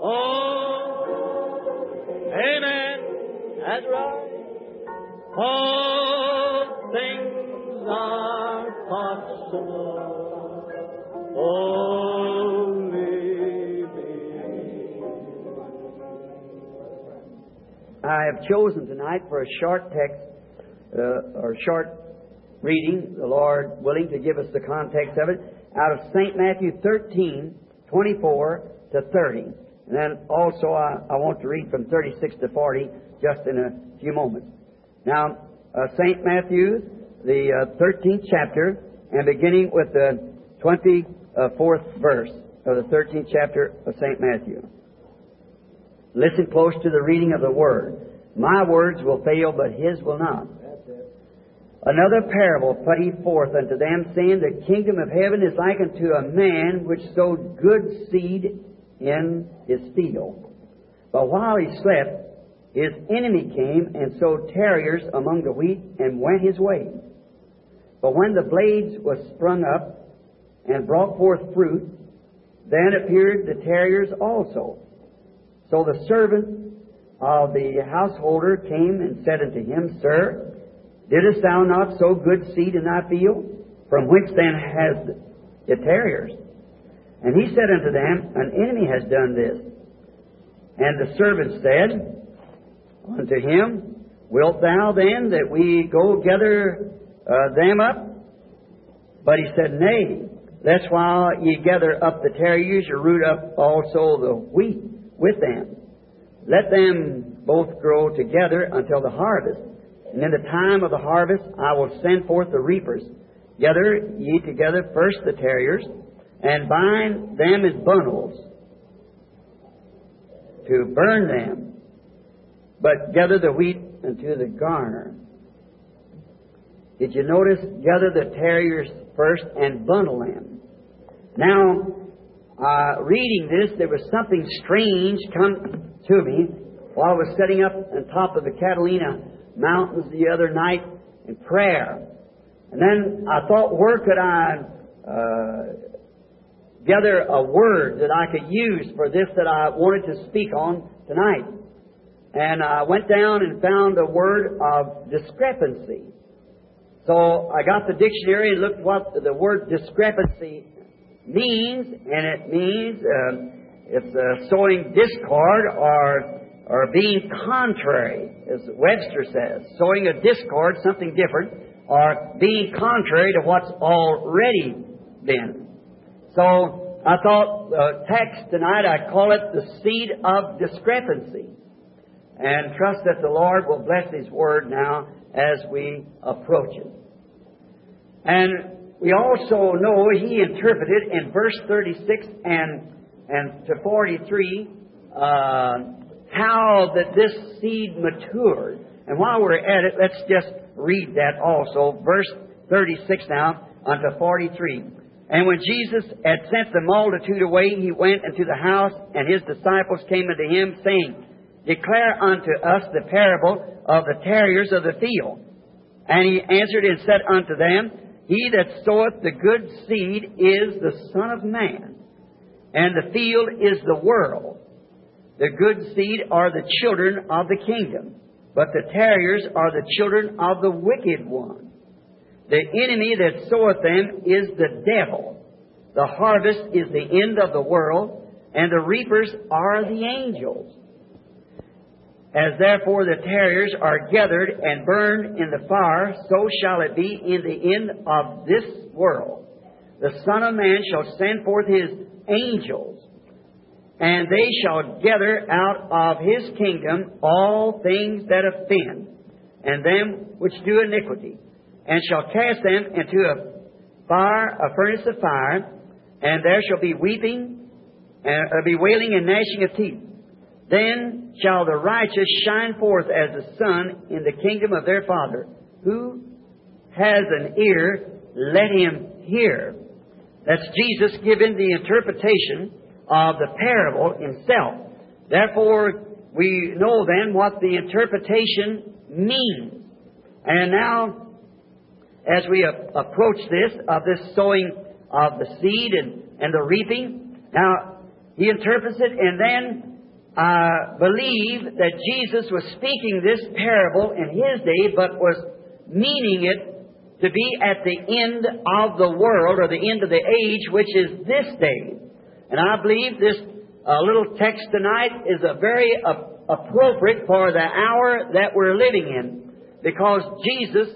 Oh, amen. That's right. All things are possible. Only believe. I have chosen tonight for a short text, or short reading, the Lord willing to give us the context of it, out of St. Matthew 13, 24 to 30. And then also I want to read from 36 to 40 just in a few moments. Now, St. Matthew, the 13th chapter, and beginning with the 24th verse of the 13th chapter of St. Matthew. Listen close to the reading of the Word. My words will fail, but His will not. Another parable put He forth unto them, saying, The kingdom of heaven is like unto a man which sowed good seed in his field. But while he slept, his enemy came and sowed tares among the wheat and went his way. But when the blades was sprung up and brought forth fruit, then appeared the tares also. So the servant of the householder came and said unto him, Sir, didst thou not sow good seed in thy field? From whence then has the tares? And he said unto them, An enemy has done this. And the servant said unto him, Wilt thou then that we go gather them up? But he said, Nay, lest while ye gather up the tares, ye root up also the wheat with them. Let them both grow together until the harvest. And in the time of the harvest I will send forth the reapers. Gather ye together first the tares, and bind them in bundles to burn them, but gather the wheat into the garner. Did you notice? Gather the tares first and bundle them. Now, reading this, there was something strange come to me while I was sitting up on top of the Catalina Mountains the other night in prayer. And then I thought, where could I gather a word that I could use for this that I wanted to speak on tonight? And I went down and found a word of discrepancy. So I got the dictionary and looked what the word discrepancy means, and it means it's sowing discord or being contrary, as Webster says. Sowing a discord, something different, or being contrary to what's already been. So I thought the text tonight, I call it the seed of discrepancy. And trust that the Lord will bless His Word now as we approach it. And we also know He interpreted in verse 36 and to 43 how that this seed matured. And while we're at it, let's just read that also. Verse 36 now unto 43. And when Jesus had sent the multitude away, He went into the house, and His disciples came unto Him, saying, Declare unto us the parable of the tares of the field. And He answered and said unto them, He that soweth the good seed is the Son of Man, and the field is the world. The good seed are the children of the kingdom, but the tares are the children of the wicked one. The enemy that soweth them is the devil. The harvest is the end of the world, and the reapers are the angels. As therefore the tares are gathered and burned in the fire, so shall it be in the end of this world. The Son of Man shall send forth His angels, and they shall gather out of His kingdom all things that offend, and them which do iniquity, and shall cast them into a furnace of fire, and there shall be weeping, and wailing and gnashing of teeth. Then shall the righteous shine forth as the sun in the kingdom of their Father. Who has an ear, let him hear. That's Jesus giving the interpretation of the parable Himself. Therefore, we know then what the interpretation means. And now, as we approach this sowing of the seed and the reaping, now He interprets it, and then I believe that Jesus was speaking this parable in His day, but was meaning it to be at the end of the world, or the end of the age, which is this day. And I believe this little text tonight is a very appropriate for the hour that we're living in, because Jesus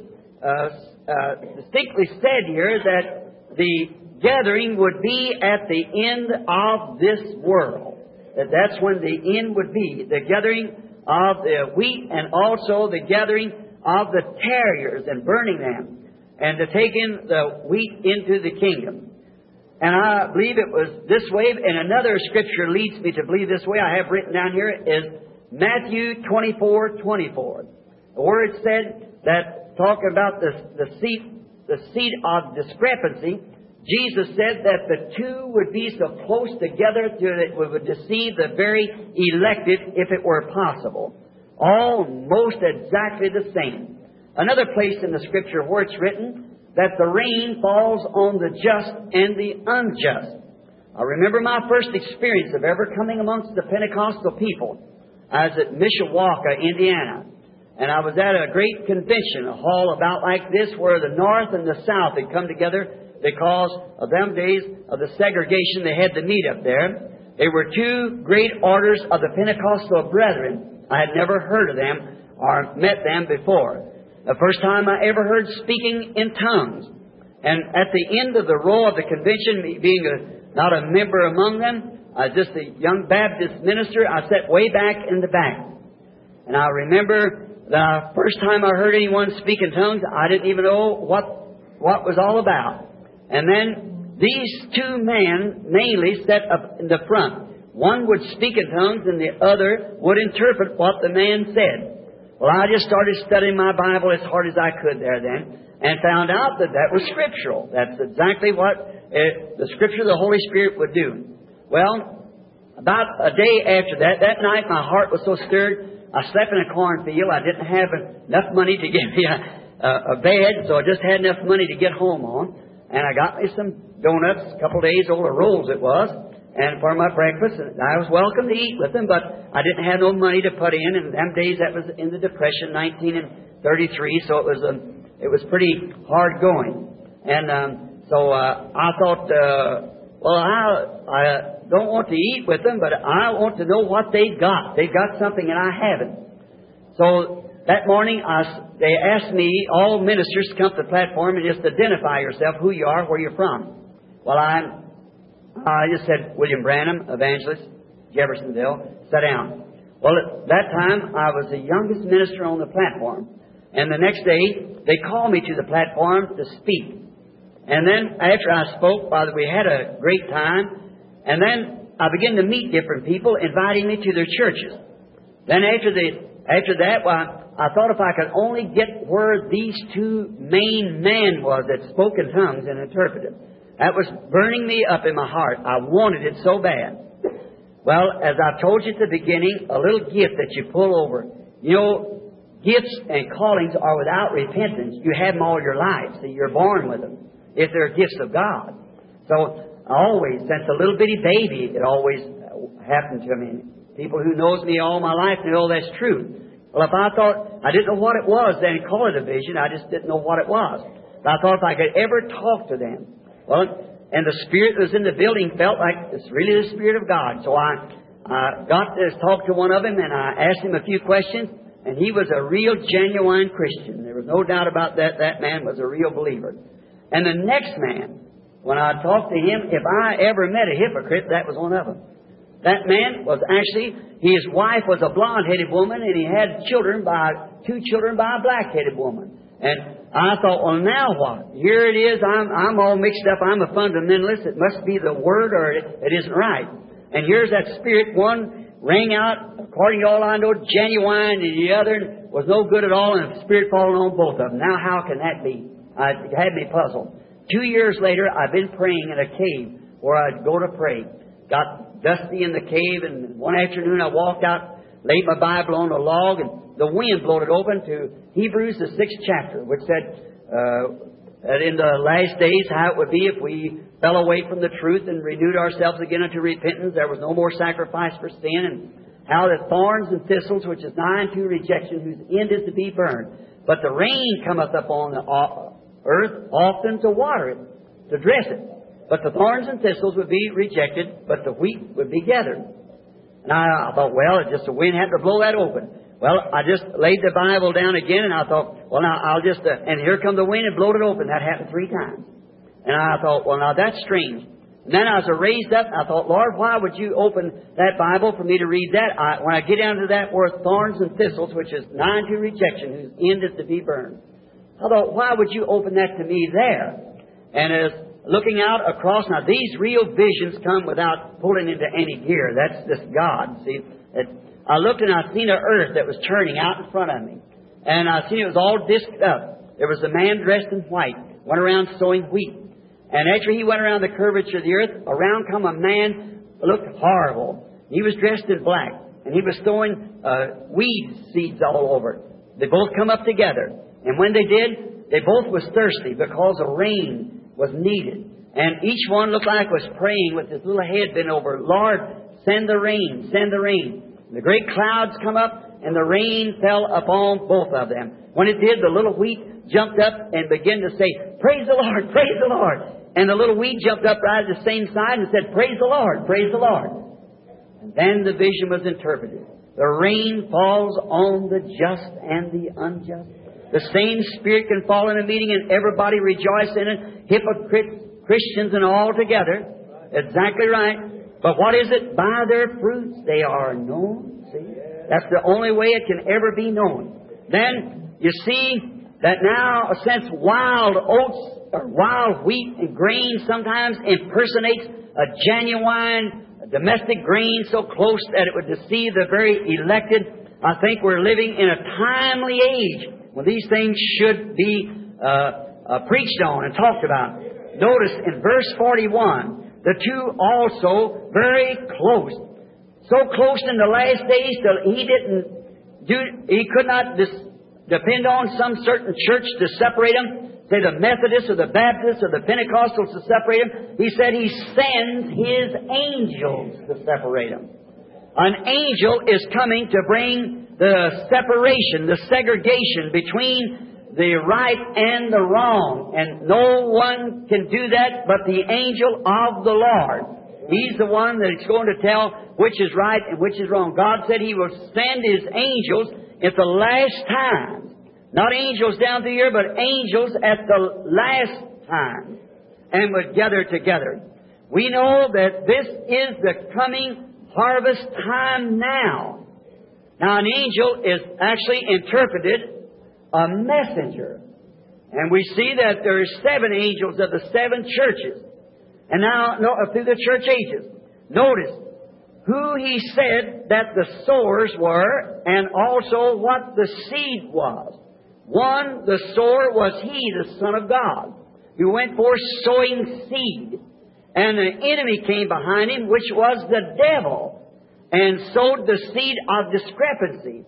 distinctly said here that the gathering would be at the end of this world. That's when the end would be, the gathering of the wheat, and also the gathering of the tares and burning them, and to take in the wheat into the kingdom. And I believe it was this way, and another scripture leads me to believe this way. I have written down here is Matthew 24:24, where it said that, talking about the seat of discrepancy, Jesus said that the two would be so close together that it would deceive the very elected if it were possible. Almost exactly the same. Another place in the Scripture where it's written that the rain falls on the just and the unjust. I remember my first experience of ever coming amongst the Pentecostal people. I was at Mishawaka, Indiana. And I was at a great convention, a hall about like this, where the North and the South had come together because of them days of the segregation. They had to meet up there. They were two great orders of the Pentecostal Brethren. I had never heard of them or met them before. The first time I ever heard speaking in tongues. And at the end of the row of the convention, me being not a member among them, just a young Baptist minister, I sat way back in the back. And I remember the first time I heard anyone speak in tongues, I didn't even know what was all about. And then these two men mainly sat up in the front. One would speak in tongues and the other would interpret what the man said. Well, I just started studying my Bible as hard as I could there then, and found out that that was scriptural. That's exactly what the Scripture of the Holy Spirit would do. Well, about a day after that night my heart was so stirred, I slept in a cornfield. I didn't have enough money to give me a bed, so I just had enough money to get home on. And I got me some donuts, a couple of days old, or rolls it was, and for my breakfast. And I was welcome to eat with them, but I didn't have no money to put in. And them days, that was in the Depression, 1933, so it was pretty hard going. And so I thought, well, I don't want to eat with them, but I want to know what they've got. They've got something and I haven't. So that morning, they asked me, all ministers, to come to the platform and just identify yourself, who you are, where you're from. Well, I just said, William Branham, evangelist, Jeffersonville, sit down. Well, at that time, I was the youngest minister on the platform. And the next day, they called me to the platform to speak. And then, after I spoke, we had a great time. And then, I began to meet different people, inviting me to their churches. Then after that, I thought if I could only get where these two main men was that spoke in tongues and interpreted. That was burning me up in my heart. I wanted it so bad. Well, as I told you at the beginning, a little gift that you pull over. You know, gifts and callings are without repentance. You have them all your life. See, you're born with them, if they're gifts of God. So, always, since a little bitty baby, it always happened to me. People who knows me all my life know that's true. Well, if I thought I didn't know what it was, then call it a vision. I just didn't know what it was. But I thought if I could ever talk to them, well, and the Spirit that was in the building felt like it's really the Spirit of God. So I got to talk to one of them, and I asked him a few questions, and he was a real, genuine Christian. There was no doubt about that. That man was a real believer. And the next man, when I talked to him, if I ever met a hypocrite, that was one of them. That man was actually, his wife was a blonde-headed woman, and he had two children by a black-headed woman. And I thought, well, now what? Here it is, I'm all mixed up, I'm a fundamentalist, it must be the Word or it isn't right. And here's that spirit, one rang out, according to all I know, genuine, and the other was no good at all, and the Spirit falling on both of them. Now how can that be? It had me puzzled. 2 years later, I've been praying in a cave where I'd go to pray. Got dusty in the cave, and one afternoon I walked out, laid my Bible on a log, and the wind blowed it open to Hebrews, the 6th chapter, which said that in the last days how it would be if we fell away from the truth and renewed ourselves again unto repentance. There was no more sacrifice for sin, and how the thorns and thistles, which is nigh unto rejection, whose end is to be burned. But the rain cometh upon the earth often to water it, to dress it. But the thorns and thistles would be rejected, but the wheat would be gathered. And I thought, well, it just the wind had to blow that open. Well, I just laid the Bible down again, and I thought, well, now I'll just, and here come the wind and blowed it open. That happened 3 times. And I thought, well, now that's strange. And then I was raised up, and I thought, Lord, why would you open that Bible for me to read that? When I get down to that word, thorns and thistles, which is nigh unto rejection, whose end is to be burned. I thought, why would you open that to me there? And as looking out across, now these real visions come without pulling into any gear. That's just God. See, I looked and I seen an earth that was turning out in front of me. And I seen it was all disked up. There was a man dressed in white, went around sowing wheat. And after he went around the curvature of the earth, around come a man looked horrible. He was dressed in black, and he was throwing weed seeds all over it. They both come up together. And when they did, they both was thirsty because the rain was needed. And each one looked like was praying with his little head bent over, Lord, send the rain, send the rain. And the great clouds come up, and the rain fell upon both of them. When it did, the little wheat jumped up and began to say, praise the Lord, praise the Lord. And the little wheat jumped up right at the same side and said, praise the Lord, praise the Lord. And then the vision was interpreted. The rain falls on the just and the unjust. The same Spirit can fall in a meeting and everybody rejoice in it. Hypocrites, Christians, and all together. Exactly right. But what is it? By their fruits they are known. See? That's the only way it can ever be known. Then you see that now, since wild oats or wild wheat and grain sometimes impersonates a genuine domestic grain so close that it would deceive the very elected, I think we're living in a timely age when these things should be preached on and talked about. Notice in verse 41, the two also very close. So close in the last days that he could not depend on some certain church to separate them. Say the Methodists or the Baptists or the Pentecostals to separate them. He said He sends His angels to separate them. An angel is coming to bring the separation, the segregation between the right and the wrong. And no one can do that but the angel of the Lord. He's the one that is going to tell which is right and which is wrong. God said He will send His angels at the last time. Not angels down through here, but angels at the last time. And would gather together. We know that this is the coming harvest time now. Now an angel is actually interpreted a messenger. And we see that there are 7 angels of the 7 churches. And now, through the church ages. Notice who He said that the sowers were and also what the seed was. One, the sower was He, the Son of God, who went forth sowing seed. And the enemy came behind Him, which was the devil, and sowed the seed of discrepancy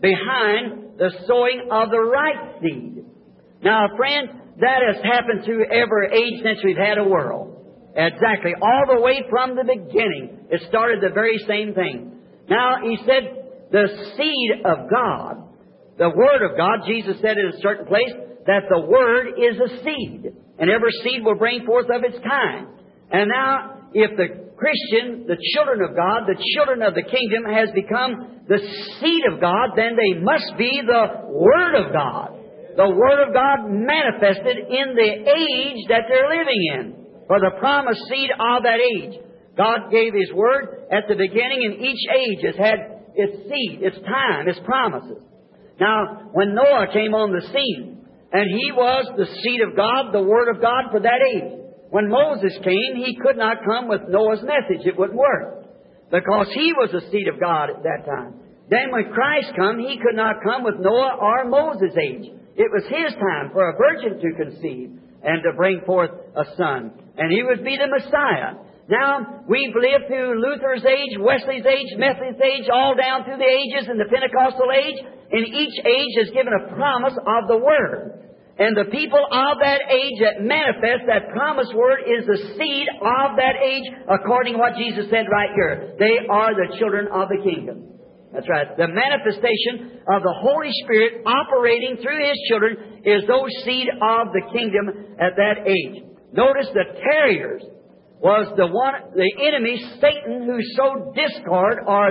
behind the sowing of the right seed. Now, friend, that has happened through every age since we've had a world. Exactly. All the way from the beginning, it started the very same thing. Now, He said, the seed of God, the Word of God, Jesus said in a certain place, that the Word is a seed. And every seed will bring forth of its kind. And now, if the Christian, the children of God, the children of the kingdom, has become the seed of God, then they must be the Word of God. The Word of God manifested in the age that they're living in. For the promised seed of that age. God gave His Word at the beginning, and each age has had its seed, its time, its promises. Now, when Noah came on the scene, and he was the seed of God, the Word of God for that age. When Moses came, he could not come with Noah's message. It wouldn't work. Because he was the seed of God at that time. Then when Christ come, He could not come with Noah or Moses' age. It was His time for a virgin to conceive and to bring forth a son. And He would be the Messiah. Now, we've lived through Luther's age, Wesley's age, Methodist age, all down through the ages and the Pentecostal age. And each age has given a promise of the Word. And the people of that age that manifest that promised Word is the seed of that age, according to what Jesus said right here. They are the children of the kingdom. That's right. The manifestation of the Holy Spirit operating through His children is those seed of the kingdom at that age. Notice the tares was the enemy, Satan, who sowed discord, or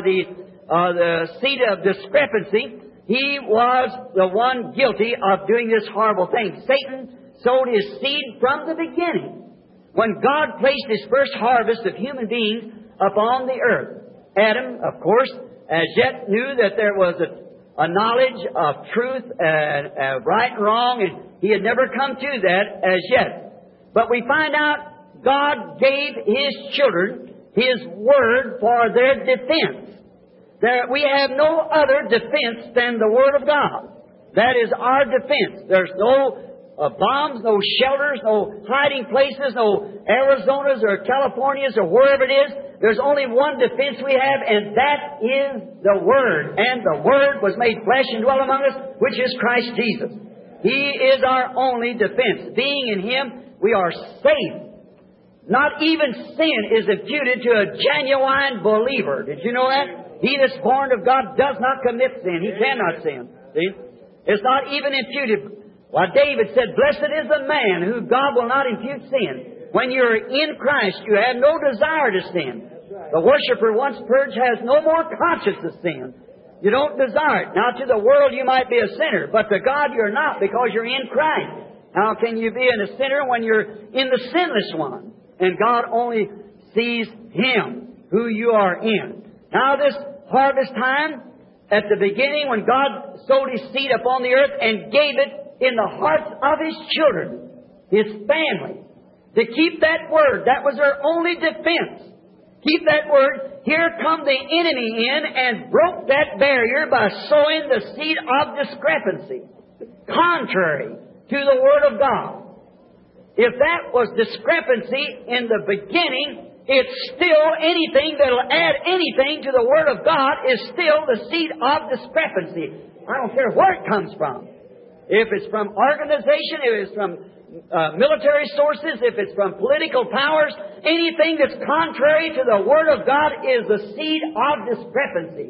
the seed of discrepancy. He was the one guilty of doing this horrible thing. Satan sowed his seed from the beginning, when God placed His first harvest of human beings upon the earth. Adam, of course, as yet knew that there was a knowledge of truth and right and wrong, and he had never come to that as yet. But we find out God gave His children His Word for their defense. We have no other defense than the Word of God. That is our defense. There's no bombs, no shelters, no hiding places, no Arizonas or Californias or wherever it is. There's only one defense we have, and that is the Word. And the Word was made flesh and dwelt among us, which is Christ Jesus. He is our only defense. Being in Him, we are safe. Not even sin is imputed to a genuine believer. Did you know that? He that's born of God does not commit sin. He cannot sin. See? It's not even imputed. Well, David said, "Blessed is the man who God will not impute sin." When you're in Christ, you have no desire to sin. The worshiper, once purged, has no more conscience of sin. You don't desire it. Now, to the world, you might be a sinner, but to God, you're not, because you're in Christ. How can you be a sinner when you're in the sinless one? And God only sees Him, who you are in. Now, this harvest time, at the beginning, when God sowed His seed upon the earth and gave it in the hearts of His children, His family, to keep that Word. That was their only defense. Keep that Word. Here come the enemy in and broke that barrier by sowing the seed of discrepancy, contrary to the Word of God. If that was discrepancy in the beginning, it's still anything that'll add anything to the Word of God is still the seed of discrepancy. I don't care where it comes from. If it's from organization, if it's from military sources, if it's from political powers, anything that's contrary to the Word of God is the seed of discrepancy.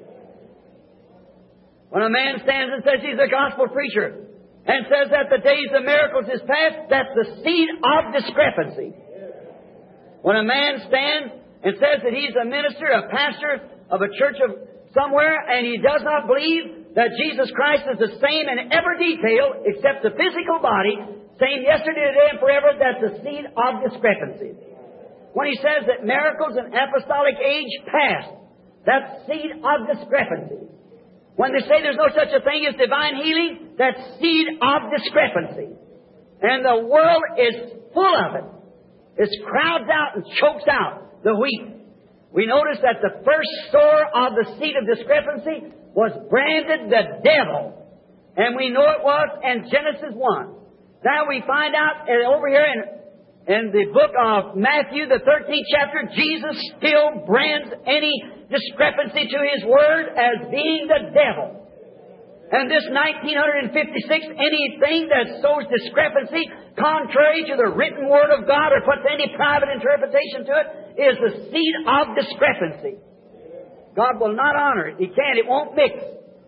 When a man stands and says he's a gospel preacher and says that the days of miracles is past, that's the seed of discrepancy. When a man stands and says that he's a minister, a pastor of a church of somewhere, and he does not believe that Jesus Christ is the same in every detail except the physical body, same yesterday, today, and forever, that's the seed of discrepancy. When he says that miracles and apostolic age past, that's seed of discrepancy. When they say there's no such a thing as divine healing, that's seed of discrepancy. And the world is full of it. It crowds out and chokes out the wheat. We notice that the first sower of the seed of discrepancy was branded the devil. And we know it was in Genesis 1. Now we find out over here in the book of Matthew, the 13th chapter, Jesus still brands any discrepancy to His Word as being the devil. And this 1956, anything that sows discrepancy contrary to the written Word of God or puts any private interpretation to it is the seed of discrepancy. God will not honor it. He can't. It won't mix.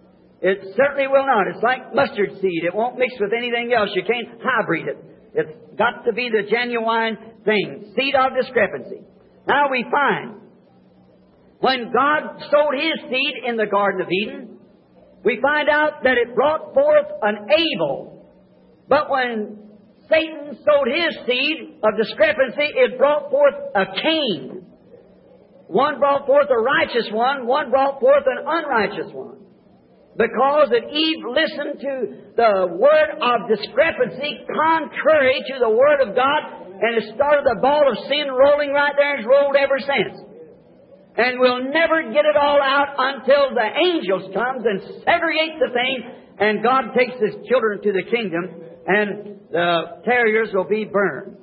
It certainly will not. It's like mustard seed. It won't mix with anything else. You can't hybrid it. It's got to be the genuine thing. Seed of discrepancy. Now we find, when God sowed His seed in the Garden of Eden, we find out that it brought forth an Abel. But when Satan sowed his seed of discrepancy, it brought forth a Cain. One brought forth a righteous one brought forth an unrighteous one. Because that Eve listened to the word of discrepancy contrary to the Word of God, and it started the ball of sin rolling right there, and it's rolled ever since. And we'll never get it all out until the angels comes and segregate the thing, and God takes His children to the kingdom, and the terriers will be burned.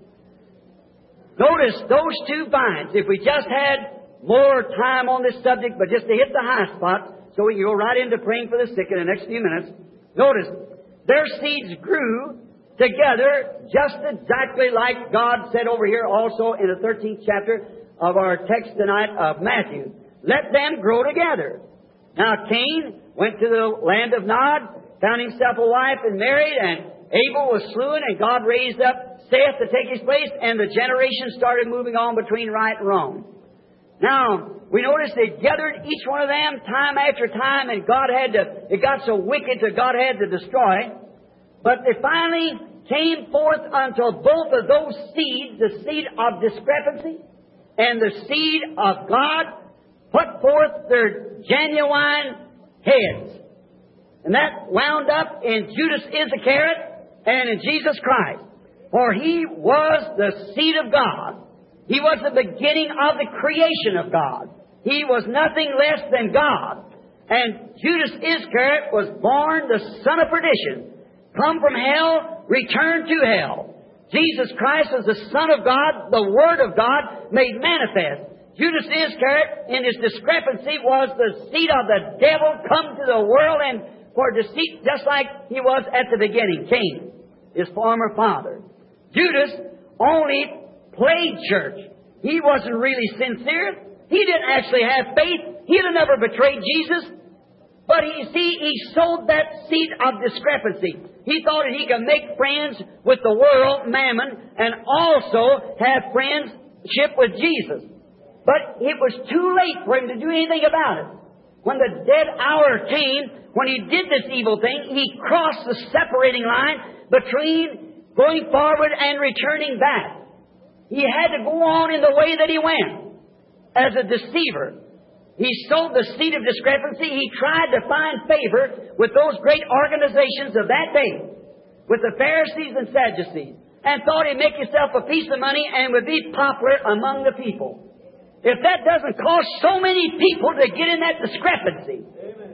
Notice those two vines. If we just had more time on this subject, but just to hit the high spots, so we can go right into praying for the sick in the next few minutes. Notice, their seeds grew together just exactly like God said over here also in the 13th chapter of our text tonight of Matthew. Let them grow together. Now Cain went to the land of Nod, found himself a wife and married, and Abel was slain, and God raised up Seth to take his place, and the generations started moving on between right and wrong. Now, we notice they gathered each one of them time after time, and it got so wicked that God had to destroy. But they finally came forth until both of those seeds, the seed of discrepancy and the seed of God, put forth their genuine heads. And that wound up in Judas Iscariot and in Jesus Christ. For He was the seed of God. He was the beginning of the creation of God. He was nothing less than God. And Judas Iscariot was born the son of perdition, come from hell, returned to hell. Jesus Christ was the Son of God, the Word of God made manifest. Judas Iscariot, in his discrepancy, was the seed of the devil come to the world and for deceit, just like he was at the beginning, Cain, his former father. Judas only played church. He wasn't really sincere. He didn't actually have faith. He'd have never betrayed Jesus. But he sowed that seed of discrepancy. He thought that he could make friends with the world, mammon, and also have friendship with Jesus. But it was too late for him to do anything about it. When the dead hour came, when he did this evil thing, he crossed the separating line between going forward and returning back. He had to go on in the way that he went as a deceiver. He sowed the seed of discrepancy. He tried to find favor with those great organizations of that day, with the Pharisees and Sadducees, and thought he'd make himself a piece of money and would be popular among the people. If that doesn't cause so many people to get in that discrepancy,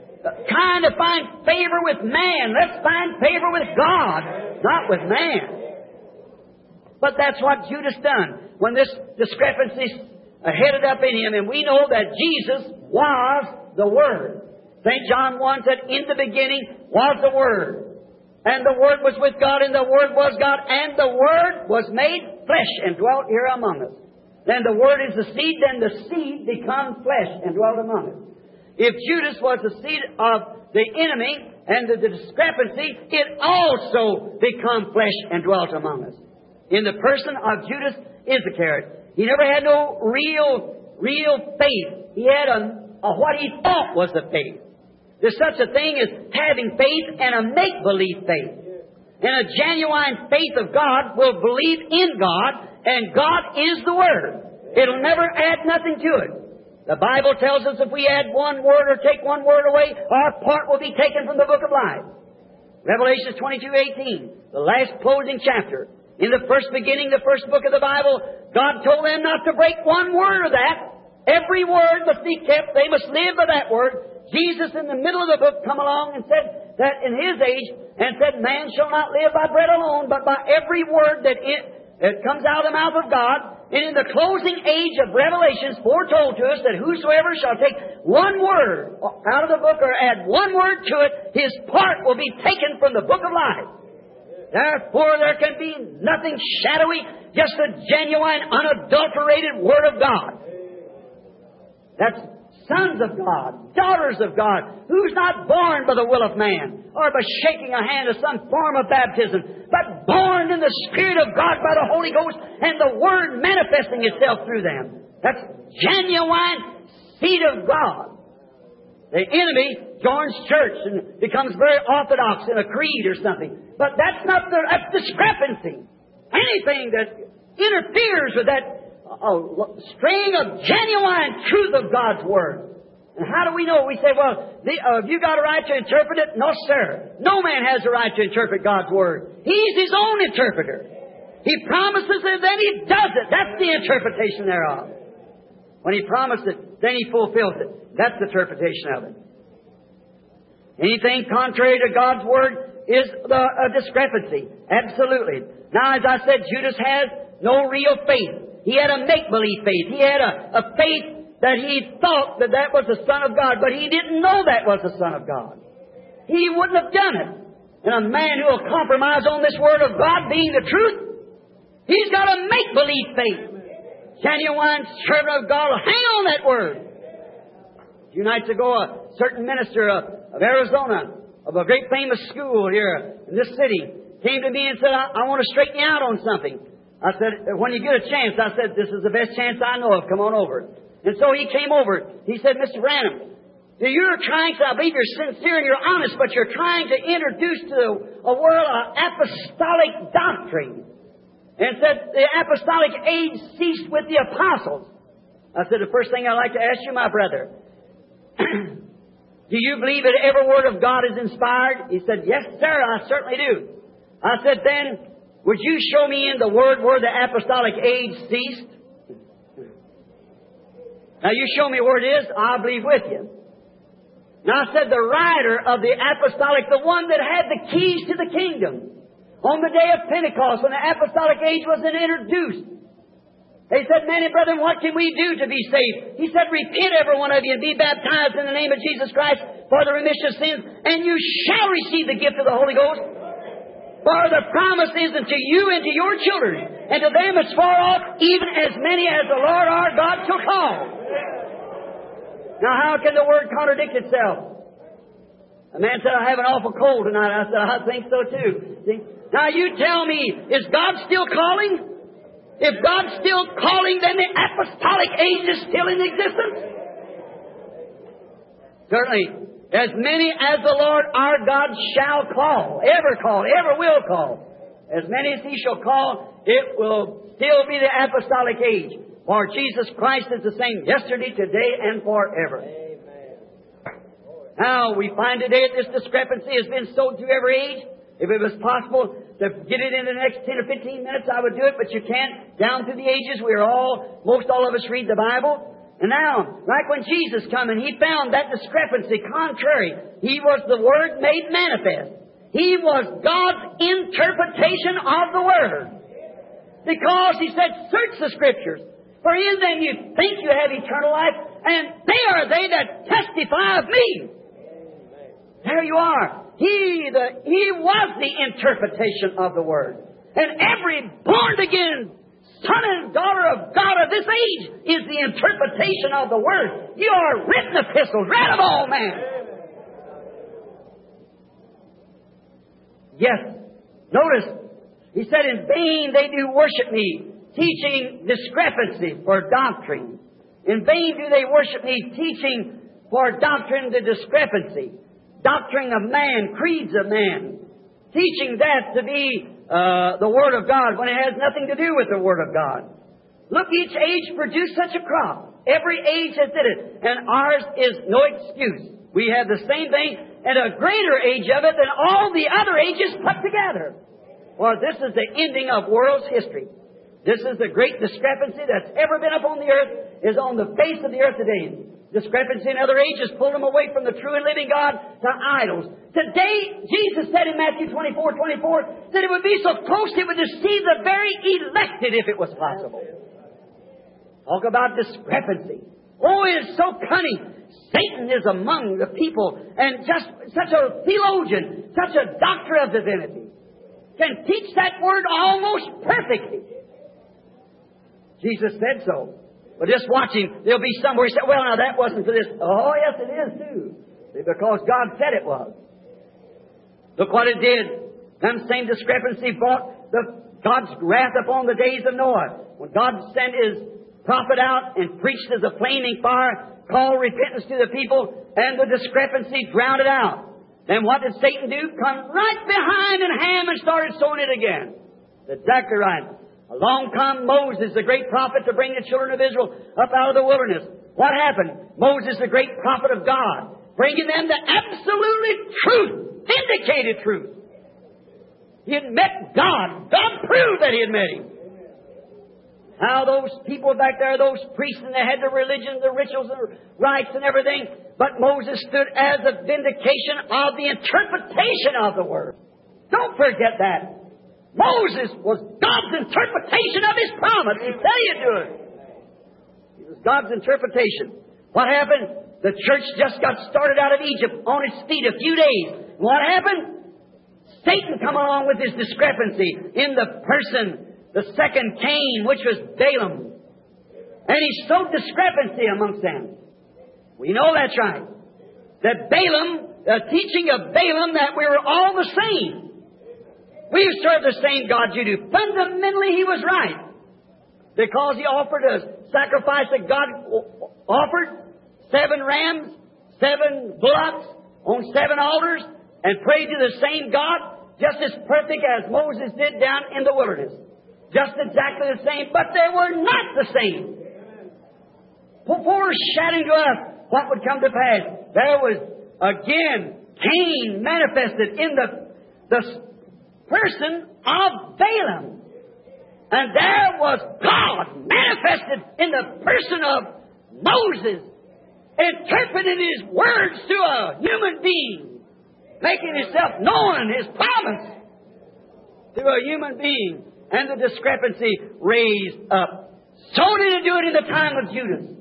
trying to find favor with man, let's find favor with God, not with man. But that's what Judas done when this discrepancy headed up in him. And we know that Jesus was the Word. St. John 1 said, in the beginning was the Word. And the Word was with God, and the Word was God. And the Word was made flesh and dwelt here among us. Then the Word is the seed, then the seed becomes flesh and dwelt among us. If Judas was the seed of the enemy and the discrepancy, it also become flesh and dwelt among us. In the person of Judas Iscariot, he never had no real faith. He had what he thought was the faith. There's such a thing as having faith and a make-believe faith. And a genuine faith of God will believe in God, and God is the Word. It'll never add nothing to it. The Bible tells us if we add one word or take one word away, our part will be taken from the book of life. Revelation 22:18, the last closing chapter. In the first beginning, the first book of the Bible, God told them not to break one word of that. Every word must be kept. They must live by that word. Jesus, in the middle of the book, come along and said that in His age, and said, man shall not live by bread alone, but by every word that comes out of the mouth of God. And in the closing age of Revelations, foretold to us that whosoever shall take one word out of the book or add one word to it, his part will be taken from the book of life. Therefore, there can be nothing shadowy, just the genuine, unadulterated Word of God. That's sons of God, daughters of God, who's not born by the will of man, or by shaking a hand of some form of baptism, but born in the Spirit of God by the Holy Ghost, and the Word manifesting itself through them. That's genuine seed of God. The enemy joins church and becomes very orthodox in a creed or something. But that's not that's discrepancy. Anything that interferes with that string of genuine truth of God's Word. And how do we know? We say, well, have you got a right to interpret it? No, sir. No man has a right to interpret God's Word. He's his own interpreter. He promises it, then He does it. That's the interpretation thereof. When He promised it, then He fulfills it. That's the interpretation of it. Anything contrary to God's Word is a discrepancy. Absolutely. Now, as I said, Judas has no real faith. He had a make-believe faith. He had a faith that he thought that was the Son of God, but he didn't know that was the Son of God. He wouldn't have done it. And a man who will compromise on this Word of God being the truth, he's got a make-believe faith. Genuine servant of God will hang on that Word. A few nights ago, certain minister of Arizona, of a great famous school here in this city, came to me and said, I want to straighten you out on something. I said, when you get a chance, I said, this is the best chance I know of. Come on over. And so he came over. He said, Mr. Branham, you're trying to, I believe you're sincere and you're honest, but you're trying to introduce to a world an apostolic doctrine. And said, the apostolic age ceased with the apostles. I said, the first thing I'd like to ask you, my brother, do you believe that every word of God is inspired? He said, yes, sir, I certainly do. I said, then, would you show me in the Word where the apostolic age ceased? Now, you show me where it is, I'll believe with you. Now, I said, the writer of the apostolic, the one that had the keys to the kingdom, on the day of Pentecost, when the apostolic age wasn't introduced, they said, man and brethren, what can we do to be saved? He said, repent every one of you and be baptized in the name of Jesus Christ for the remission of sins, and you shall receive the gift of the Holy Ghost. For the promise is unto you and to your children, and to them as far off, even as many as the Lord our God shall call. Now, how can the Word contradict itself? A man said, I have an awful cold tonight. I said, I think so too. See? Now, you tell me, is God still calling? If God's still calling, then the apostolic age is still in existence. Certainly. As many as the Lord our God shall call, ever will call. As many as He shall call, it will still be the apostolic age. For Jesus Christ is the same yesterday, today, and forever. Amen. Now, we find today that this discrepancy has been sowed through every age. If it was possible to get it in the next 10 or 15 minutes, I would do it, but you can't. Down through the ages, most all of us read the Bible. And now, like when Jesus came and He found that discrepancy contrary, He was the Word made manifest. He was God's interpretation of the Word. Because He said, search the Scriptures, for in them you think you have eternal life, and they are they that testify of me. There you are. He was the interpretation of the Word. And every born-again son and daughter of God of this age is the interpretation of the Word. You are written epistles, read of all men. Yes. Notice, He said, in vain they do worship me, teaching discrepancy for doctrine. In vain do they worship me, teaching for doctrine the discrepancy. Doctrine of man, creeds of man. Teaching that to be the Word of God when it has nothing to do with the Word of God. Look, each age produced such a crop. Every age has did it. And ours is no excuse. We have the same thing and a greater age of it than all the other ages put together. For this is the ending of world's history. This is the great discrepancy that's ever been upon the earth, is on the face of the earth today. Discrepancy in other ages pulled them away from the true and living God to idols. Today, Jesus said in Matthew 24:24 that it would be so close it would deceive the very elected if it was possible. Talk about discrepancy. Oh, it is so cunning. Satan is among the people, and just such a theologian, such a doctor of divinity, can teach that Word almost perfectly. Jesus said so. But just watching, there'll be somewhere he said, well, now that wasn't for this. Oh, yes, it is too. Because God said it was. Look what it did. That same discrepancy brought God's wrath upon the days of Noah. When God sent His prophet out and preached as a flaming fire, called repentance to the people, and the discrepancy drowned it out. Then what did Satan do? Come right behind and Ham and started sowing it again. That's exactly right. Along come Moses, the great prophet, to bring the children of Israel up out of the wilderness. What happened? Moses, the great prophet of God, bringing them the absolutely truth, vindicated truth. He had met God. God proved that He had met Him. How those people back there, those priests, and they had the religion, the rituals, the rites and everything. But Moses stood as a vindication of the interpretation of the Word. Don't forget that. Moses was God's interpretation of His promise. He said He'd do it. It was God's interpretation. What happened? The church just got started out of Egypt on its feet a few days. What happened? Satan come along with his discrepancy in the person, the second Cain, which was Balaam. And he sowed discrepancy amongst them. We know that's right. that Balaam, the teaching of Balaam, that we were all the same. We serve the same God you do. Fundamentally, he was right. Because he offered a sacrifice that God offered, 7 rams, 7 bullocks on 7 altars, and prayed to the same God, just as perfect as Moses did down in the wilderness. Just exactly the same, but they were not the same. Foreshadowing to us what would come to pass. There was, again, Cain manifested in the person of Balaam. And there was God manifested in the person of Moses, interpreting His words to a human being, making Himself known, His promise, to a human being, and the discrepancy raised up. So did He do it in the time of Judas.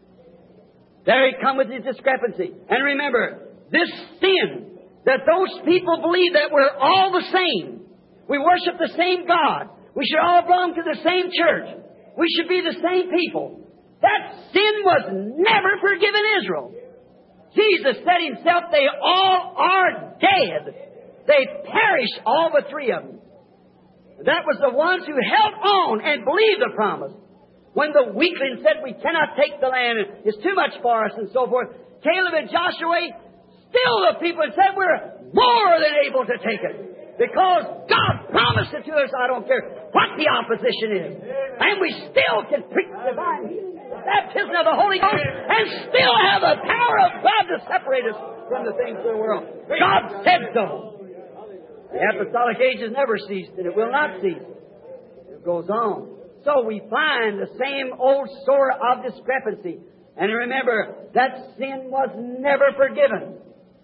There He come with His discrepancy. And remember, this sin, that those people believe that we're all the same. We worship the same God. We should all belong to the same church. We should be the same people. That sin was never forgiven Israel. Jesus said Himself, they all are dead. They perished, all but 3 of them. That was the ones who held on and believed the promise. When the weakling said, we cannot take the land, it's too much for us, and so forth, Caleb and Joshua, still the people said, we're more than able to take it. Because God promised it to us, I don't care what the opposition is. And we still can preach divine healing, baptism of the Holy Ghost, and still have the power of God to separate us from the things of the world. God said so. The apostolic age has never ceased, and it will not cease. It goes on. So we find the same old sort of discrepancy. And remember, that sin was never forgiven.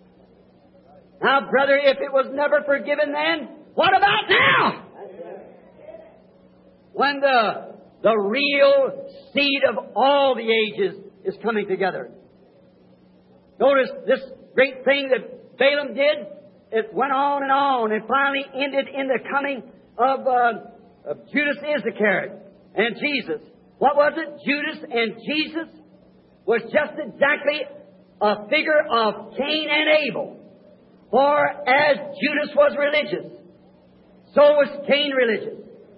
Now, brother, if it was never forgiven then, what about now? When the real seed of all the ages is coming together. Notice this great thing that Balaam did. It went on and finally ended in the coming of Judas Iscariot and Jesus. What was it? Judas and Jesus was just exactly a figure of Cain and Abel. For as Judas was religious, so was Cain religious.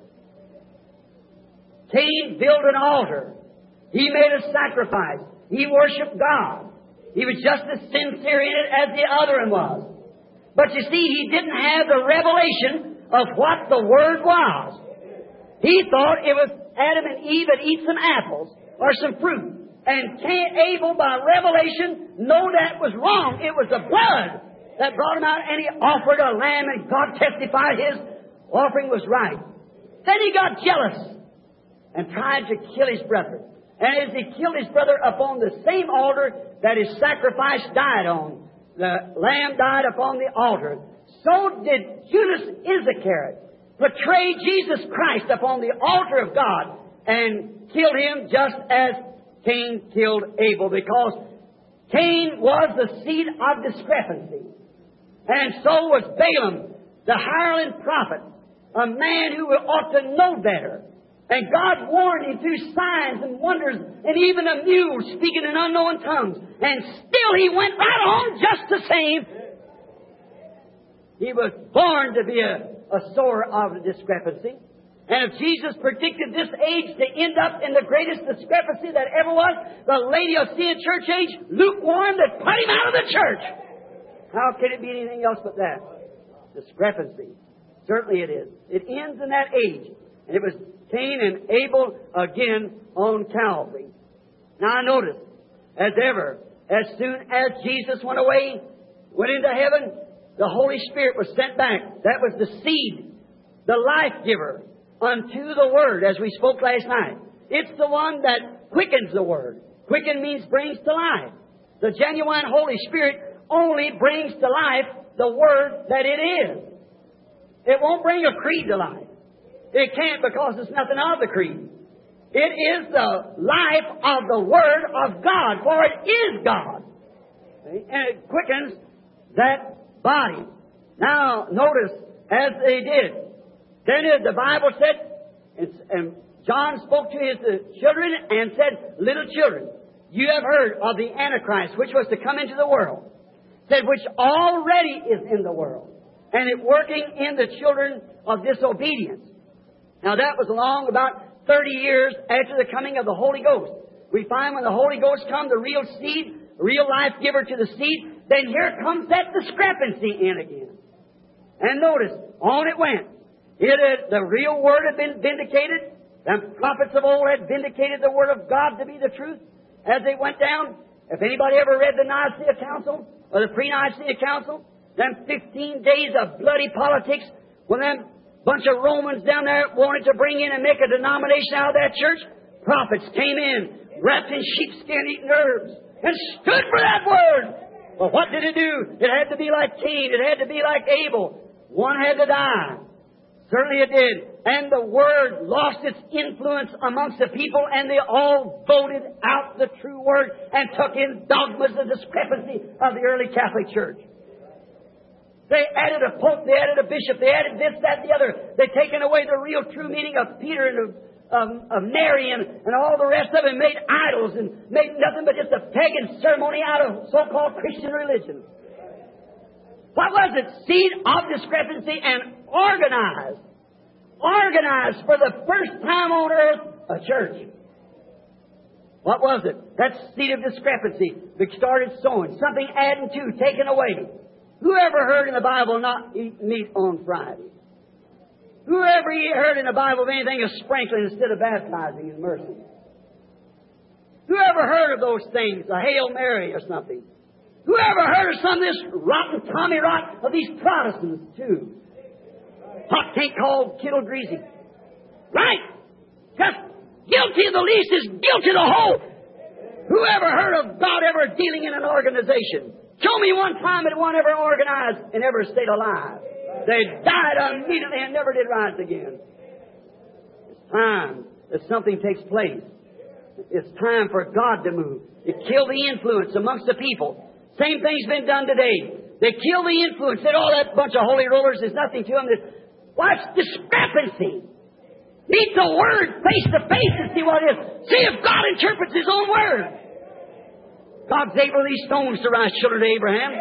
Cain built an altar. He made a sacrifice. He worshipped God. He was just as sincere in it as the other one was. But you see, he didn't have the revelation of what the Word was. He thought it was Adam and Eve that eat some apples or some fruit. And Abel, by revelation, know that was wrong. It was the blood that brought him out, and he offered a lamb, and God testified his offering was right. Then he got jealous and tried to kill his brother. And as he killed his brother upon the same altar that his sacrifice died on, the lamb died upon the altar, so did Judas Iscariot portray Jesus Christ upon the altar of God and kill him just as Cain killed Abel, because Cain was the seed of discrepancy. And so was Balaam, the hireling prophet, a man who ought to know better. And God warned him through signs and wonders, and even a mule speaking in unknown tongues. And still he went right on just the same. He was born to be a sower of discrepancy. And if Jesus predicted this age to end up in the greatest discrepancy that ever was, the Laodicean church age, lukewarm, that put him out of the church. How can it be anything else but that? Discrepancy. Certainly it is. It ends in that age. And it was Cain and Abel again on Calvary. Now notice, as ever, as soon as Jesus went away, went into heaven, the Holy Spirit was sent back. That was the seed, the life giver unto the Word, as we spoke last night. It's the one that quickens the Word. Quicken means brings to life. The genuine Holy Spirit only brings to life the Word that it is. It won't bring a creed to life. It can't, because it's nothing of the creed. It is the life of the Word of God, for it is God. See? And it quickens that body. Now, notice, as they did, then the Bible said, and John spoke to his children and said, little children, you have heard of the Antichrist, which was to come into the world. said, which already is in the world, and it working in the children of disobedience. Now that was along about 30 years after the coming of the Holy Ghost. We find when the Holy Ghost comes, the real seed, real life giver to the seed, then here comes that discrepancy in again. And notice, on it went. The real Word had been vindicated. The prophets of old had vindicated the Word of God to be the truth as they went down. If anybody ever read the Nicene Council or the pre-Nicene Council, them 15 days of bloody politics when them bunch of Romans down there wanted to bring in and make a denomination out of that church, prophets came in, wrapped in sheepskin, eating herbs, and stood for that Word. Well, what did it do? It had to be like Cain. It had to be like Abel. One had to die. Certainly it did. And the Word lost its influence amongst the people, and they all voted out the true Word and took in dogmas of discrepancy of the early Catholic Church. They added a pope, they added a bishop, they added this, that, the other. They've taken away the real true meaning of Peter and of Mary and all the rest of it, made idols and made nothing but just a pagan ceremony out of so-called Christian religion. What was it? Seed of discrepancy and organized for the first time on earth a church. What was it? That seed of discrepancy that started sowing. Something adding to, taken away. Who ever heard in the Bible not eat meat on Friday? Who ever heard in the Bible of anything of sprinkling instead of baptizing in mercy? Who ever heard of those things? A Hail Mary or something? Who ever heard of some of this rotten Tommy rot of these Protestants too? Hot cake called Kittle Greasy. Right? Just guilty of the least is guilty of the whole. Who ever heard of God ever dealing in an organization? Show me one time that one ever organized and ever stayed alive. They died immediately and never did rise again. It's time that something takes place. It's time for God to move. To kill the influence amongst the people. Same thing's been done today. They kill the influence. Said, oh, that bunch of holy rollers is nothing to them. Watch discrepancy. Meet the Word face to face and see what it is. See if God interprets His own Word. God's able these stones to rise children to Abraham.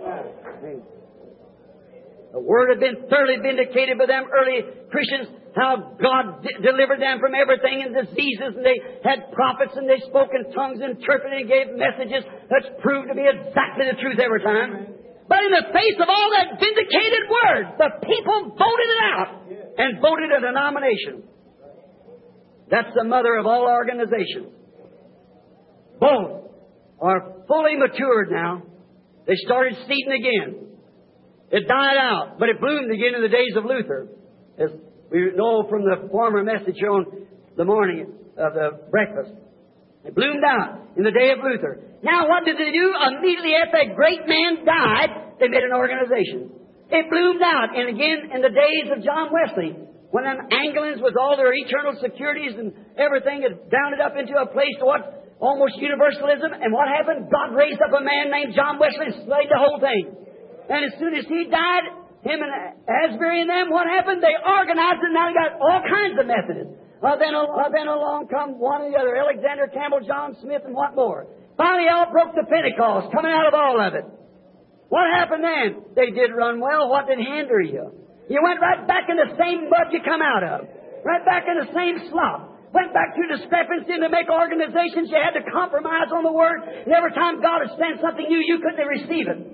The Word had been thoroughly vindicated by them early Christians, how God delivered them from everything and diseases, and they had prophets and they spoke in tongues, interpreted and gave messages that's proved to be exactly the truth every time. But in the face of all that vindicated Word, the people voted it out and voted a denomination. That's the mother of all organizations. Both are fully matured now. They started seeding again. It died out, but it bloomed again in the days of Luther. As we know from the former message on the morning of the breakfast. It bloomed out in the day of Luther. Now what did they do? Immediately after that great man died, they made an organization. It bloomed out, and again in the days of John Wesley, when them Anglicans with all their eternal securities and everything had bound it up into a place to what? Almost universalism. And what happened? God raised up a man named John Wesley and slayed the whole thing. And as soon as he died, him and Asbury and them, what happened? They organized it, and now they got all kinds of Methodists. Then along come one or the other, Alexander Campbell, John Smith, and what more. Finally, all broke the Pentecost, coming out of all of it. What happened then? They did run well. What did hinder you? You went right back in the same mud you come out of. Right back in the same slop. Went back to discrepancy, and to make organizations, you had to compromise on the Word. And every time God would send something new, you couldn't receive it.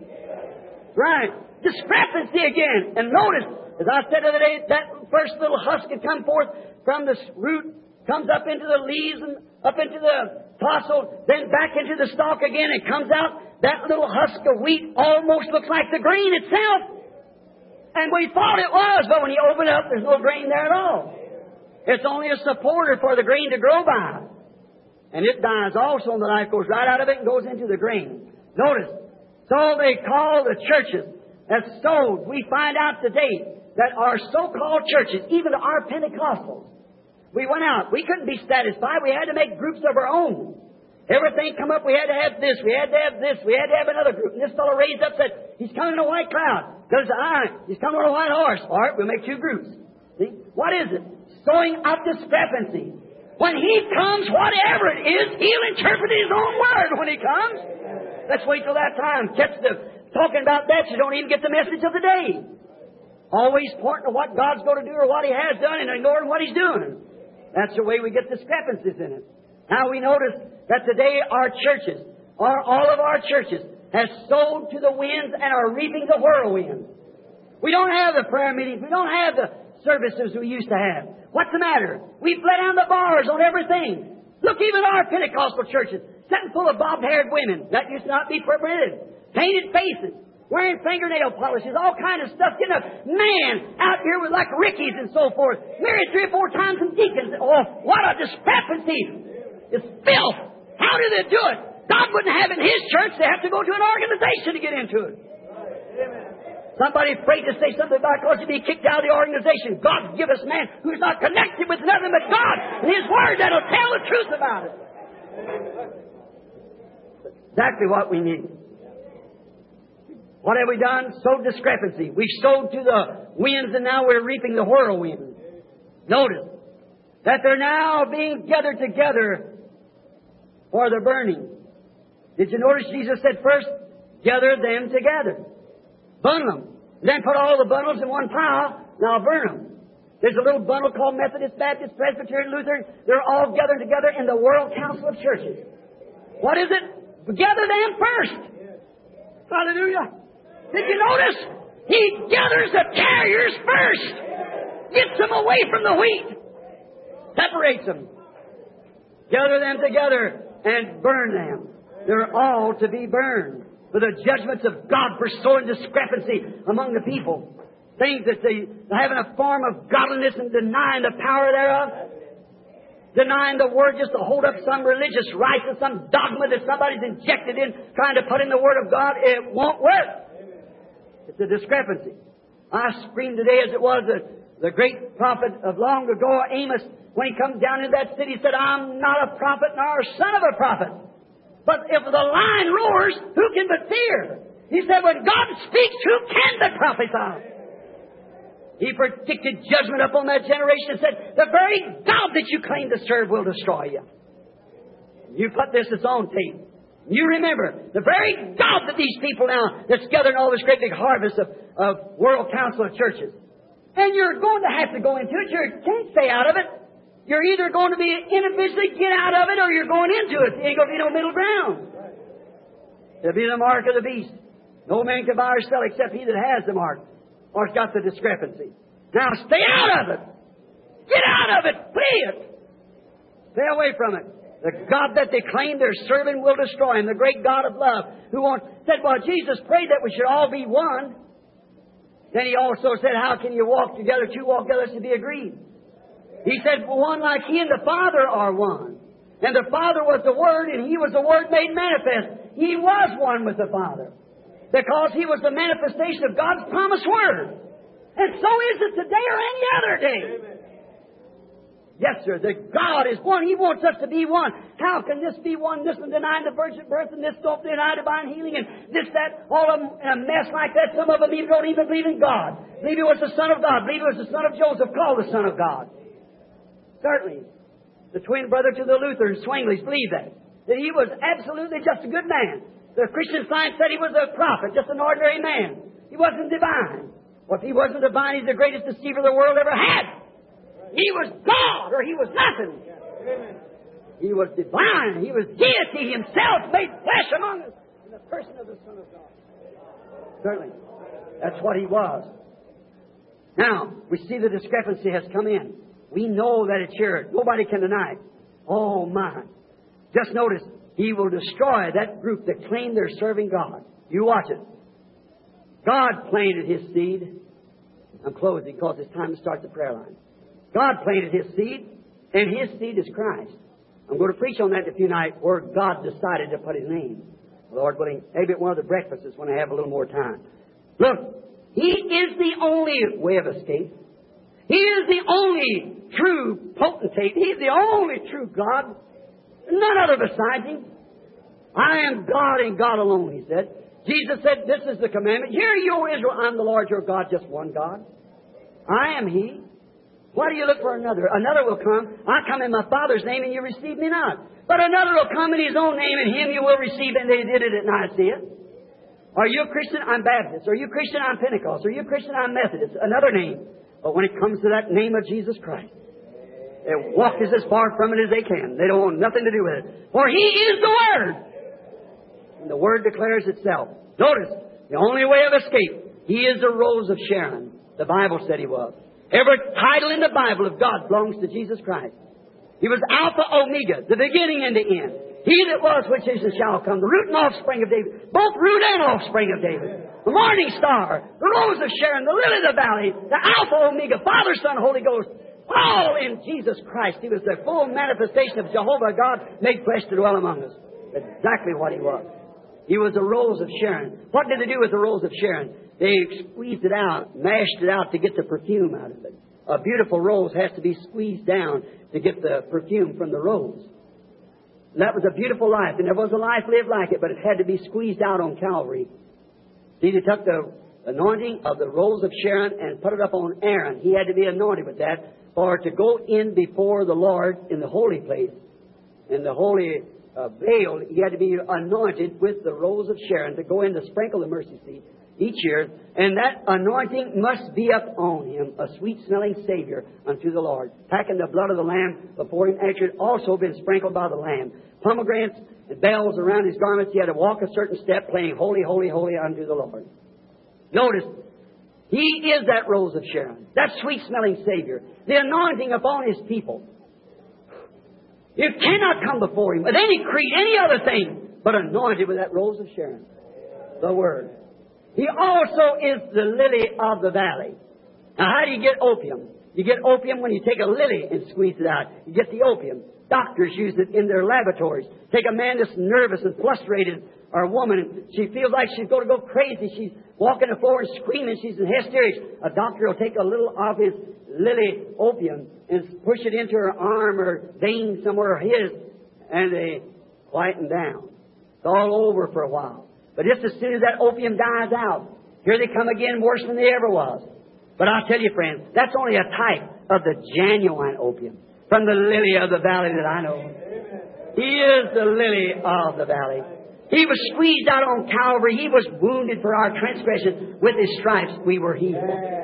Right. Discrepancy again. And notice, as I said the other day, that first little husk had come forth from the root, comes up into the leaves and up into the tassel, then back into the stalk again. It comes out. That little husk of wheat almost looks like the grain itself. And we thought it was, but when you open it up, there's no grain there at all. It's only a supporter for the grain to grow by. And it dies also, and the life goes right out of it and goes into the grain. Notice, so they call the churches that sowed. We find out today that our so-called churches, even our Pentecostals, we went out. We couldn't be satisfied. We had to make groups of our own. Everything come up. We had to have this. We had to have this. We had to have another group. And this fellow raised up and said, he's coming in a white cloud. Goes to iron. He's coming on a white horse. All right, we'll make two groups. See? What is it? Sowing up discrepancy. When He comes, whatever it is, He'll interpret His own Word when He comes. Let's wait till that time. Catch the talking about that, you don't even get the message of the day. Always pointing to what God's going to do or what He has done and ignoring what He's doing. That's the way we get discrepancies in it. Now we notice that today our churches, all of our churches, has sold to the winds and are reaping the whirlwind. We don't have the prayer meetings. We don't have the services we used to have. What's the matter? We've let down the bars on everything. Look, even our Pentecostal churches, sitting full of bobbed-haired women. That used not be permitted. Painted faces. Wearing fingernail polishes. All kind of stuff. Getting a man out here with like Rickies and so forth. Married 3 or 4 times and deacons. Oh, what a discrepancy. It's filth. How do they do it? God wouldn't have in His church. They have to go to an organization to get into it. Somebody afraid to say something about because he'd be kicked out of the organization. God give us a man who's not connected with nothing but God and His Word that'll tell the truth about it. Exactly what we need. What have we done? Sowed discrepancy. We've sowed to the winds and now we're reaping the whirlwind. Notice that they're now being gathered together for the burning. Did you notice Jesus said first, gather them together. Bundle them. Then put all the bundles in one pile. Now burn them. There's a little bundle called Methodist, Baptist, Presbyterian, Lutheran. They're all gathered together in the World Council of Churches. What is it? Gather them first. Hallelujah. Did you notice? He gathers the carriers first. Gets them away from the wheat. Separates them. Gather them together and burn them. They're all to be burned for the judgments of God for sowing discrepancy among the people. Things that they having a form of godliness and denying the power thereof. Denying the Word just to hold up some religious rites and some dogma that somebody's injected in, trying to put in the Word of God. It won't work. It's a discrepancy. I screamed today as it was the great prophet of long ago, Amos, when he comes down into that city, he said, I'm not a prophet nor a son of a prophet. But if the lion roars, who can but fear? He said, when God speaks, who can but prophesy? He predicted judgment upon that generation and said, the very God that you claim to serve will destroy you. You put this on tape. You remember, the very God that these people now, that's gathering all this great big harvest of World Council of Churches. And you're going to have to go into it. You can't stay out of it. You're either going to be individually get out of it or you're going into it. There ain't going to be no middle ground. It'll be the mark of the beast. No man can buy or sell except he that has the mark or has got the discrepancy. Now stay out of it. Get out of it. Flee it. Stay away from it. The God that they claim they're serving will destroy him. The great God of love who said, well, Jesus prayed that we should all be one. Then He also said, how can you walk together? Two walk together to be agreed. He said, one like He and the Father are one. And the Father was the Word, and He was the Word made manifest. He was one with the Father. Because He was the manifestation of God's promised Word. And so is it today or any other day. Yes, sir. That God is one. He wants us to be one. How can this be one? This one denying the virgin birth, and this don't deny divine healing, and this, that, all of them in a mess like that. Some of them even don't even believe in God. Believe He was the Son of God. Believe He was the son of Joseph, called the Son of God. Certainly. The twin brother to the Lutherans, Zwingli's, believe that. That he was absolutely just a good man. The Christian Science said he was a prophet, just an ordinary man. He wasn't divine. Well, if he wasn't divine, he's the greatest deceiver the world ever had. He was God, or He was nothing. He was divine. He was deity Himself made flesh among us in the person of the Son of God. Certainly. That's what He was. Now, we see the discrepancy has come in. We know that it's here. Nobody can deny it. Oh, my. Just notice, He will destroy that group that claim they're serving God. You watch it. God planted His seed. I'm closing because it's time to start the prayer line. God planted His seed, and His seed is Christ. I'm going to preach on that in a few nights where God decided to put His name. Lord willing, maybe at one of the breakfasts when I have a little more time. Look, He is the only way of escape. He is the only true potentate. He's the only true God. None other besides Him. I am God and God alone, He said. Jesus said, this is the commandment. Hear ye, O Israel, I'm the Lord your God, just one God. I am He. Why do you look for another? Another will come. I come in my Father's name and you receive me not. But another will come in His own name and Him you will receive. And they did it at Nicaea. Are you a Christian? I'm Baptist. Are you a Christian? I'm Pentecost. Are you a Christian? I'm Methodist. Another name. But when it comes to that name of Jesus Christ, they walk as far from it as they can. They don't want nothing to do with it. For He is the Word. And the Word declares itself. Notice, the only way of escape, He is the Rose of Sharon. The Bible said He was. Every title in the Bible of God belongs to Jesus Christ. He was Alpha, Omega, the beginning and the end. He that was, which is, and shall come, the root and offspring of David, both root and offspring of David, the morning star, the Rose of Sharon, the lily of the valley, the Alpha, Omega, Father, Son, Holy Ghost, all in Jesus Christ. He was the full manifestation of Jehovah God made flesh to dwell among us. Exactly what He was. He was the Rose of Sharon. What did they do with the Rose of Sharon? They squeezed it out, mashed it out to get the perfume out of it. A beautiful rose has to be squeezed down to get the perfume from the rose. And that was a beautiful life, and there was a life lived like it, but it had to be squeezed out on Calvary. See, they took the anointing of the Rose of Sharon and put it up on Aaron. He had to be anointed with that for to go in before the Lord in the holy place, in the holy veil. He had to be anointed with the Rose of Sharon to go in to sprinkle the mercy seat each year. And that anointing must be up on Him, a sweet-smelling Savior unto the Lord. Packing the blood of the Lamb before Him, after it also been sprinkled by the Lamb. Pomegranates and bells around His garments. He had to walk a certain step, playing Holy, Holy, Holy unto the Lord. Notice, He is that Rose of Sharon, that sweet-smelling Savior, the anointing upon His people. You cannot come before Him with any creed, any other thing, but anointed with that Rose of Sharon, the Word. He also is the lily of the valley. Now, how do you get opium? You get opium when you take a lily and squeeze it out. You get the opium. Doctors use it in their laboratories. Take a man that's nervous and frustrated, or a woman, and she feels like she's going to go crazy. She's walking the floor and screaming. She's in hysterics. A doctor will take a little of his lily opium and push it into her arm or vein somewhere, and they quieten down. It's all over for a while. But just as soon as that opium dies out, here they come again worse than they ever was. But I'll tell you, friends, that's only a type of the genuine opium from the lily of the valley that I know. He is the lily of the valley. He was squeezed out on Calvary. He was wounded for our transgression. With His stripes we were healed.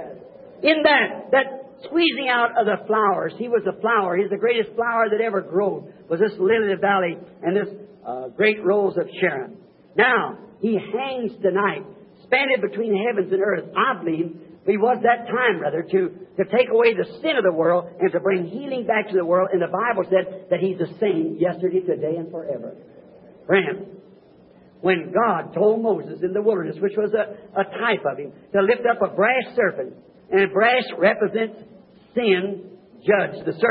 In that squeezing out of the flowers, He was the flower. He's the greatest flower that ever grew, was this lily of the valley and this great Rose of Sharon. Now, He hangs tonight, spanning between heavens and earth. I believe He was that time, rather, to take away the sin of the world and to bring healing back to the world. And the Bible said that He's the same yesterday, today, and forever. Friends, when God told Moses in the wilderness, which was a type of Him, to lift up a brass serpent, and brass represents sin judged. The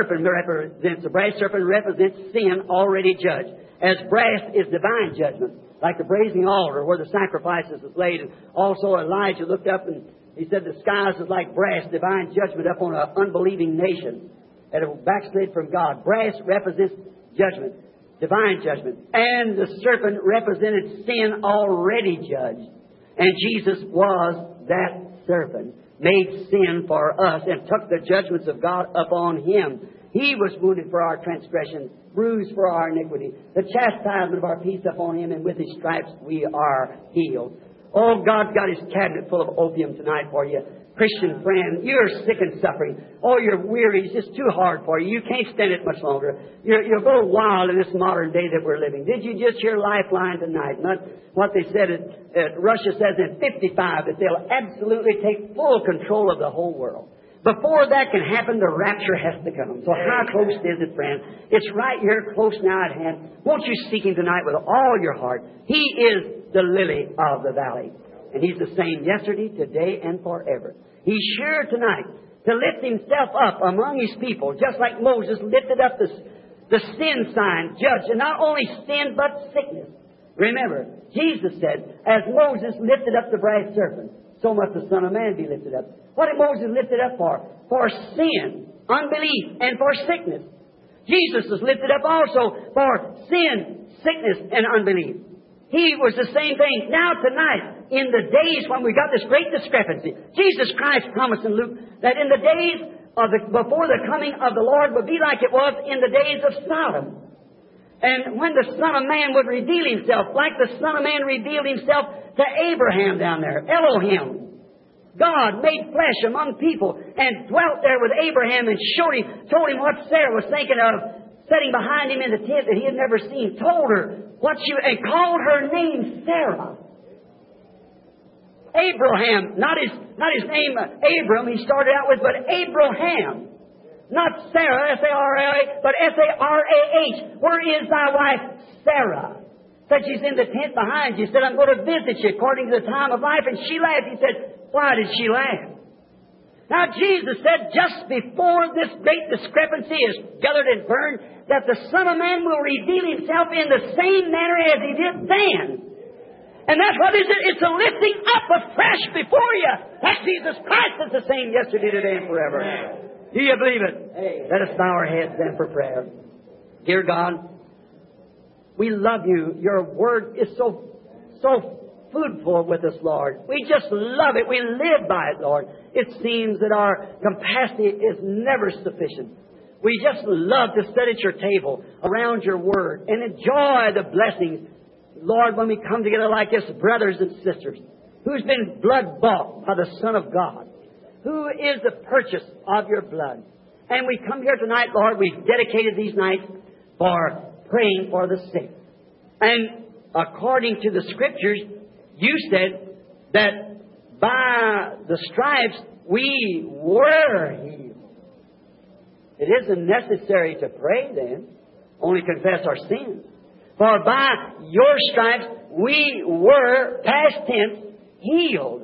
brass serpent represents sin already judged, as brass is divine judgment. Like the brazen altar where the sacrifices was laid. And also Elijah looked up and he said the skies was like brass, divine judgment upon an unbelieving nation that had backslid from God. Brass represents judgment, divine judgment. And the serpent represented sin already judged. And Jesus was that serpent, made sin for us and took the judgments of God upon Him. He was wounded for our transgression, bruised for our iniquity. The chastisement of our peace upon Him, and with His stripes we are healed. Oh, God's got His cabinet full of opium tonight for you. Christian friend, you're sick and suffering. Oh, you're weary. It's just too hard for you. You can't stand it much longer. You're going wild in this modern day that we're living. Did you just hear Lifeline tonight? Not what they said Russia says in 55, that they'll absolutely take full control of the whole world. Before that can happen, the rapture has to come. So how close is it, friend? It's right here, close now at hand. Won't you seek Him tonight with all your heart? He is the lily of the valley. And He's the same yesterday, today, and forever. He's sure tonight to lift Himself up among His people, just like Moses lifted up the sin sign, judge, and not only sin, but sickness. Remember, Jesus said, as Moses lifted up the brass serpent, so must the Son of Man be lifted up. What did Moses lift it up for? For sin, unbelief, and for sickness. Jesus was lifted up also for sin, sickness, and unbelief. He was the same thing. Now tonight, in the days when we got this great discrepancy, Jesus Christ promised in Luke that in the days before the coming of the Lord would be like it was in the days of Sodom. And when the Son of Man would reveal Himself, like the Son of Man revealed Himself to Abraham down there, Elohim, God made flesh among people and dwelt there with Abraham and told him what Sarah was thinking of, sitting behind him in the tent that he had never seen, told her and called her name Sarah. Abraham, not his name Abram, he started out with, but Abraham. Not Sarah, S-A-R-A, but S-A-R-A-H. Where is thy wife, Sarah? Said she's in the tent behind you. Said, I'm going to visit you according to the time of life. And she laughed. He said, why did she laugh? Now Jesus said, just before this great discrepancy is gathered and burned, that the Son of Man will reveal Himself in the same manner as He did then. And that's what is it? It's a lifting up afresh before you. That's Jesus Christ is the same yesterday, today, and forever. Do you believe it? Let us bow our heads then for prayer. Dear God, we love You. Your Word is so foodful with us, Lord. We just love it. We live by it, Lord. It seems that our capacity is never sufficient. We just love to sit at Your table around Your Word and enjoy the blessings, Lord, when we come together like this, brothers and sisters, who's been blood bought by the Son of God, who is the purchase of Your blood. And we come here tonight, Lord, we've dedicated these nights for praying for the sick. And according to the Scriptures, You said that by the stripes we were healed. It isn't necessary to pray then, only confess our sins. For by Your stripes we were, past tense, healed.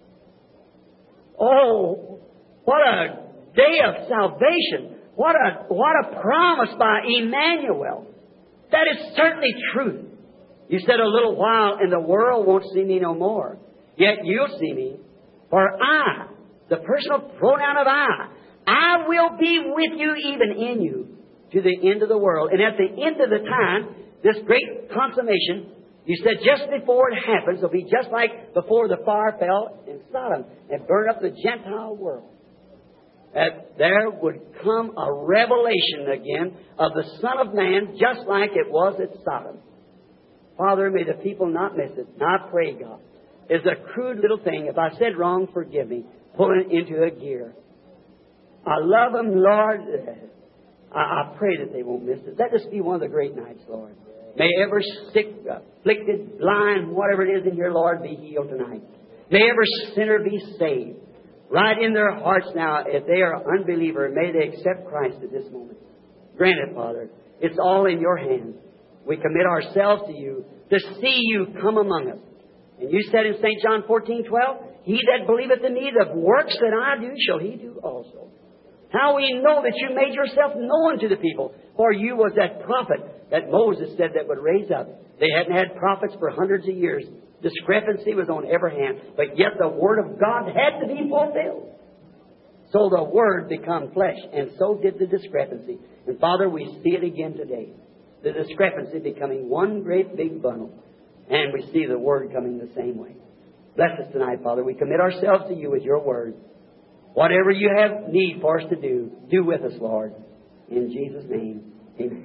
Oh, what a day of salvation. What a promise by Emmanuel. That is certainly truth. You said a little while and the world won't see me no more. Yet you'll see me. For I, the personal pronoun of I will be with you, even in you, to the end of the world. And at the end of the time, this great consummation, You said just before it happens, it'll be just like before the fire fell in Sodom and burned up the Gentile world. That there would come a revelation again of the Son of Man, just like it was at Sodom. Father, may the people not miss it. And I pray, God, it's a crude little thing. If I said wrong, forgive me. Pulling it into a gear. I love them, Lord. I pray that they won't miss it. Let this be one of the great nights, Lord. May every sick, afflicted, blind, whatever it is in here, Lord, be healed tonight. May every sinner be saved. Right in their hearts now, if they are unbeliever, may they accept Christ at this moment. Grant it, Father. It's all in Your hands. We commit ourselves to You to see You come among us. And You said in St. John 14:12, He that believeth in Me, the works that I do, shall he do also. How we know that You made Yourself known to the people. For You was that prophet that Moses said that would raise up. They hadn't had prophets for hundreds of years. Discrepancy was on every hand. But yet the Word of God had to be fulfilled. So the Word became flesh. And so did the discrepancy. And Father, we see it again today. The discrepancy becoming one great big bundle. And we see the Word coming the same way. Bless us tonight, Father. We commit ourselves to You with Your Word. Whatever You have need for us to do, do with us, Lord. In Jesus' name, amen.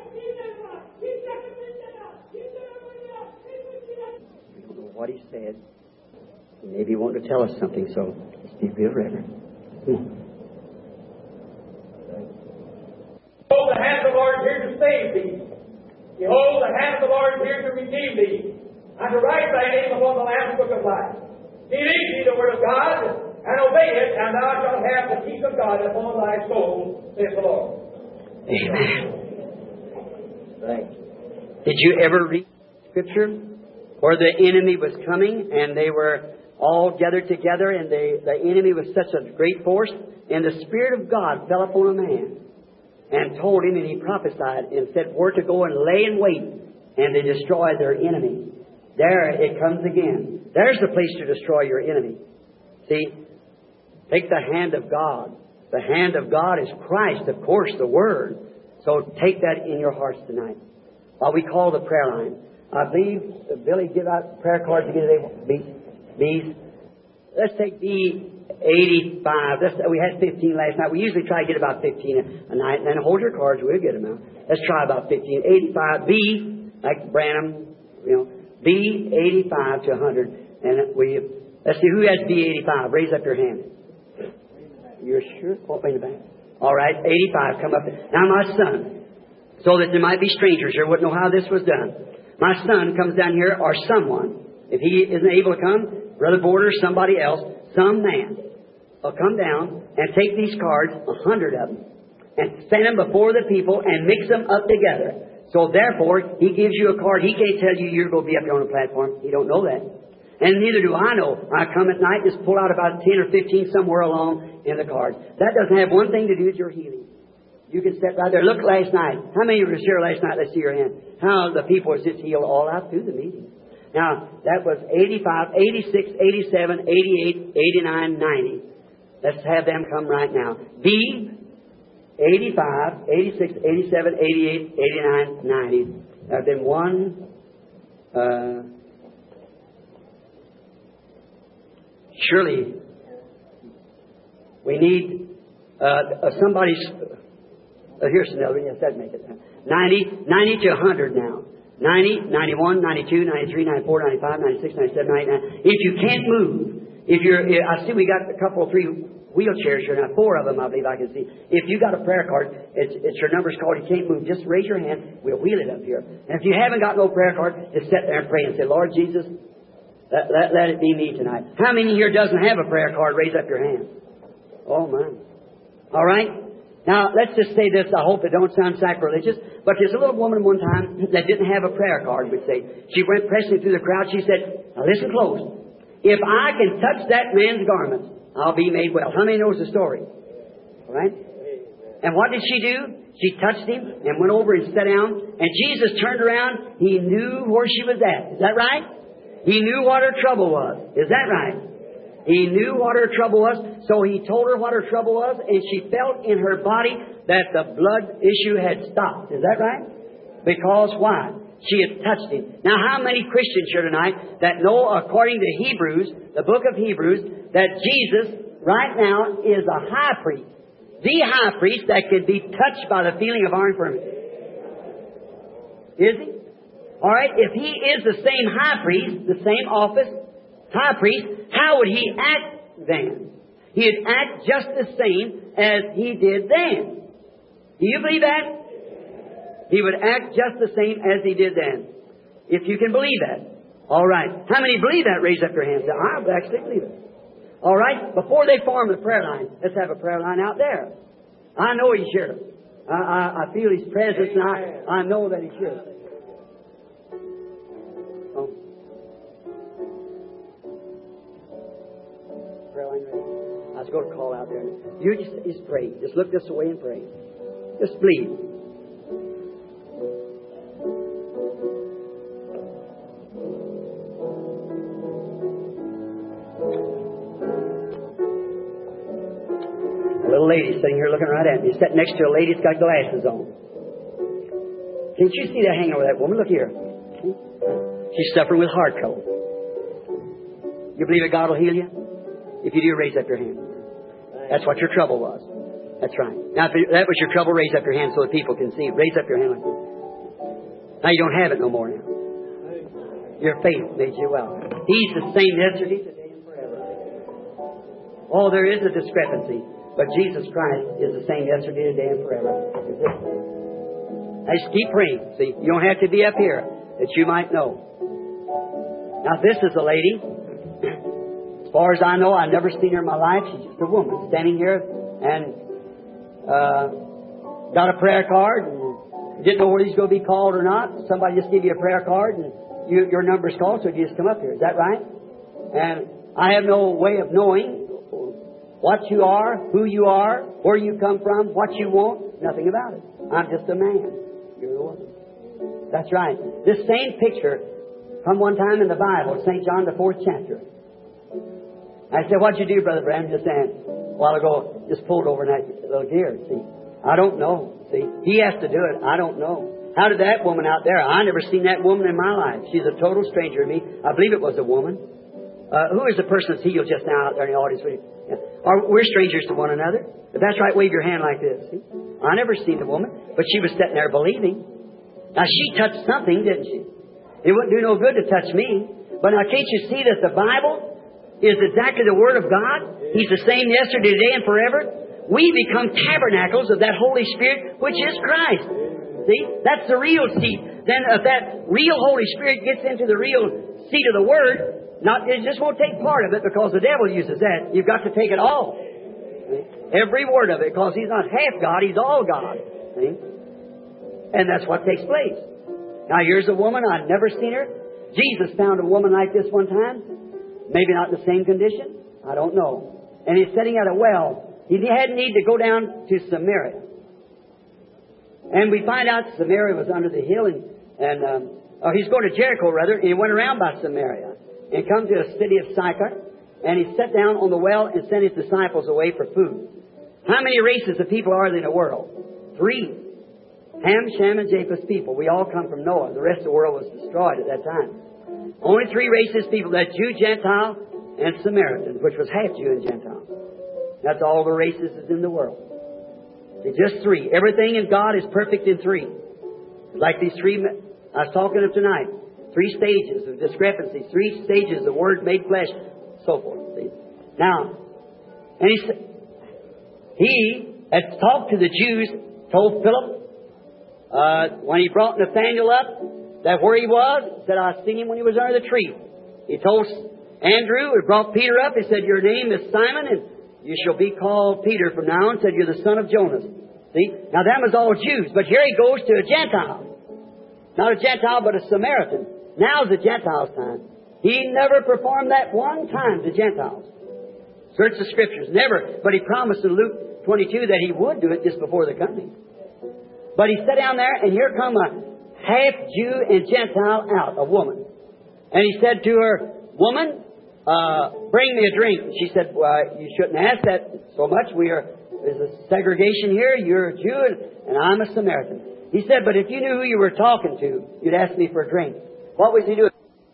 We don't know what He said. Maybe He wanted to tell us something, so let's be real reverent. Behold, the hand of the Lord is here to save thee. Behold, the hand of the Lord is here to redeem thee, and to write thy name upon the Lamb's book of life. Believe ye the word of God, and obey it, and thou shalt have the peace of God upon thy soul, saith the Lord. Amen. Right. Did you ever read Scripture where the enemy was coming and they were all gathered together and the enemy was such a great force and the Spirit of God fell upon a man and told him, and he prophesied and said where to go and lay in wait, and they destroyed their enemy. There it comes again. There's the place to destroy your enemy. See, take the hand of God. The hand of God is Christ, of course, the Word. So take that in your hearts tonight. While we call the prayer line, I believe Billy give out prayer cards again today. Bees. Let's take B 85. We had 15 last night. We usually try to get about 15 a night. And then hold your cards. We'll get them out. Let's try about 15. 85. B, like Branham, B, 85 to 100. And let's see, who has B, 85? Raise up your hand. You're sure? Oh, in the back. All right, 85. Come up. Now, my son, so that there might be strangers here, wouldn't know how this was done. My son comes down here, or someone, if he isn't able to come, Brother Border, somebody else, some man will come down and take these cards, 100 of them, and stand them before the people and mix them up together. So therefore, he gives you a card. He can't tell you you're going to be up here on the platform. He don't know that. And neither do I know. I come at night, just pull out about 10 or 15 somewhere along in the cards. That doesn't have one thing to do with your healing. You can step right there. Look last night. How many were here last night? Let's see your hand. How the people were just healed all out through the meeting. Now, that was 85, 86, 87, 88, 89, 90. Let's have them come right now. B, 85, 86, 87, 88, 89, 90. There have been one. Surely, we need somebody's. Here's another one. Yes, that'd make it. 90 to 100 now. 90, 91, 92, 93, 94, 95, 96, 97, 99. If you can't move, I see we got a couple, 3 wheelchairs here now, 4 of them I believe I can see. If you got a prayer card, it's your number's called, you can't move, just raise your hand, we'll wheel it up here. And if you haven't got no prayer card, just sit there and pray and say, Lord Jesus, let it be me tonight. How many here doesn't have a prayer card? Raise up your hand. Oh, man. All right? Now, let's just say this. I hope it don't sound sacrilegious. But there's a little woman one time that didn't have a prayer card, we'd say. She went pressing through the crowd. She said, now listen close. If I can touch that man's garment, I'll be made well. How many knows the story? All right? And what did she do? She touched him and went over and sat down. And Jesus turned around. He knew where she was at. Is that right? He knew what her trouble was. Is that right? He knew what her trouble was, so He told her what her trouble was, and she felt in her body that the blood issue had stopped. Is that right? Because why? She had touched Him. Now, how many Christians here tonight that know, according to Hebrews, the book of Hebrews, that Jesus right now is a high priest, the high priest that could be touched by the feeling of our infirmity? Is He? All right, if He is the same high priest, the same office, high priest, how would He act then? He'd act just the same as He did then. Do you believe that? He would act just the same as He did then. If you can believe that. All right. How many believe that? Raise up your hands. I actually believe it. All right. Before they form the prayer line, let's have a prayer line out there. I know He's here. I feel His presence, and I know that He's here. I was going to call out there. You just pray. Just look this way and pray. Just believe. A little lady sitting here looking right at me. Sitting next to a lady that's got glasses on. Can't you see that hanging over that woman? Look here. She's suffering with heart trouble. You believe that God will heal you? If you do, raise up your hand. That's what your trouble was. That's right. Now, if that was your trouble, raise up your hand so that people can see it. Raise up your hand like this. Now you don't have it no more now. Your faith made you well. He's the same yesterday, today, and forever. Oh, there is a discrepancy. But Jesus Christ is the same yesterday, today, and forever. Now just keep praying. See, you don't have to be up here that you might know. Now this is a lady. As far as I know, I've never seen her in my life. She's just a woman standing here and got a prayer card and didn't know whether he's going to be called or not. Somebody just give you a prayer card and your number's called, so you just come up here. Is that right? And I have no way of knowing what you are, who you are, where you come from, what you want. Nothing about it. I'm just a man. You're a woman. That's right. This same picture from one time in the Bible, St. John, the 4th chapter. I said, what'd you do, Brother Branham? Just a while ago, just pulled over in that little gear. See, I don't know. See, he has to do it. I don't know. How did that woman out there? I never seen that woman in my life. She's a total stranger to me. I believe it was a woman. Who is the person that's healed just now out there in the audience with you? Yeah. We're strangers to one another. If that's right, wave your hand like this. See? I never seen the woman, but she was sitting there believing. Now, she touched something, didn't she? It wouldn't do no good to touch me. But now, can't you see that the Bible is exactly the Word of God? He's the same yesterday, today, and forever. We become tabernacles of that Holy Spirit, which is Christ. See? That's the real seat. Then if that real Holy Spirit gets into the real seat of the Word, it just won't take part of it because the devil uses that. You've got to take it all. See? Every word of it, because He's not half God, He's all God. See? And that's what takes place. Now here's a woman, I've never seen her. Jesus found a woman like this one time. Maybe not in the same condition. I don't know. And He's sitting at a well. He had need to go down to Samaria. And we find out Samaria was under the hill, he's going to Jericho rather, and he went around by Samaria and come to a city of Sychar, and he sat down on the well and sent his disciples away for food. How many races of people are there in the world? 3. Ham, Shem, and Japheth's people. We all come from Noah. The rest of the world was destroyed at that time. Only 3 races of people, that Jew, Gentile, and Samaritan, which was half Jew and Gentile. That's all the races is in the world. It's just 3. Everything in God is perfect in 3. Like these 3 I was talking of tonight. 3 stages of discrepancy. 3 stages of Word made flesh. So forth. See? Now, and he had talked to the Jews, told Philip, when he brought Nathanael up, that where he was, said, I seen him when he was under the tree. He told Andrew, who brought Peter up, he said, your name is Simon, and you shall be called Peter from now on. Said, you're the son of Jonas. See? Now, them was all Jews. But here he goes to a Gentile. Not a Gentile, but a Samaritan. Now's the Gentiles' time. He never performed that one time to Gentiles. Search the Scriptures. Never. But he promised in Luke 22 that he would do it just before the coming. But he sat down there, and here come a half Jew and Gentile out, a woman. And he said to her, woman, bring me a drink. She said, well, you shouldn't ask that so much. There's a segregation here. You're a Jew and I'm a Samaritan. He said, but if you knew who you were talking to, you'd ask me for a drink. What was he doing?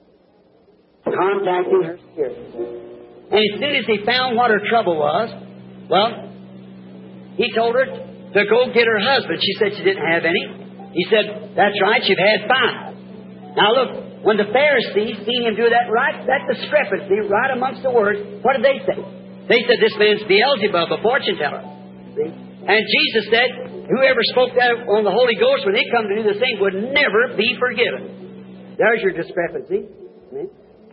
Contacting her spirit. And as soon as he found what her trouble was, well, he told her to go get her husband. She said she didn't have any. He said, that's right, you've had 5. Now look, when the Pharisees seen him do that discrepancy right amongst the words, what did they say? They said, this man's Beelzebub, a fortune teller. See? And Jesus said, whoever spoke that on the Holy Ghost, when they come to do the same, would never be forgiven. There's your discrepancy. See?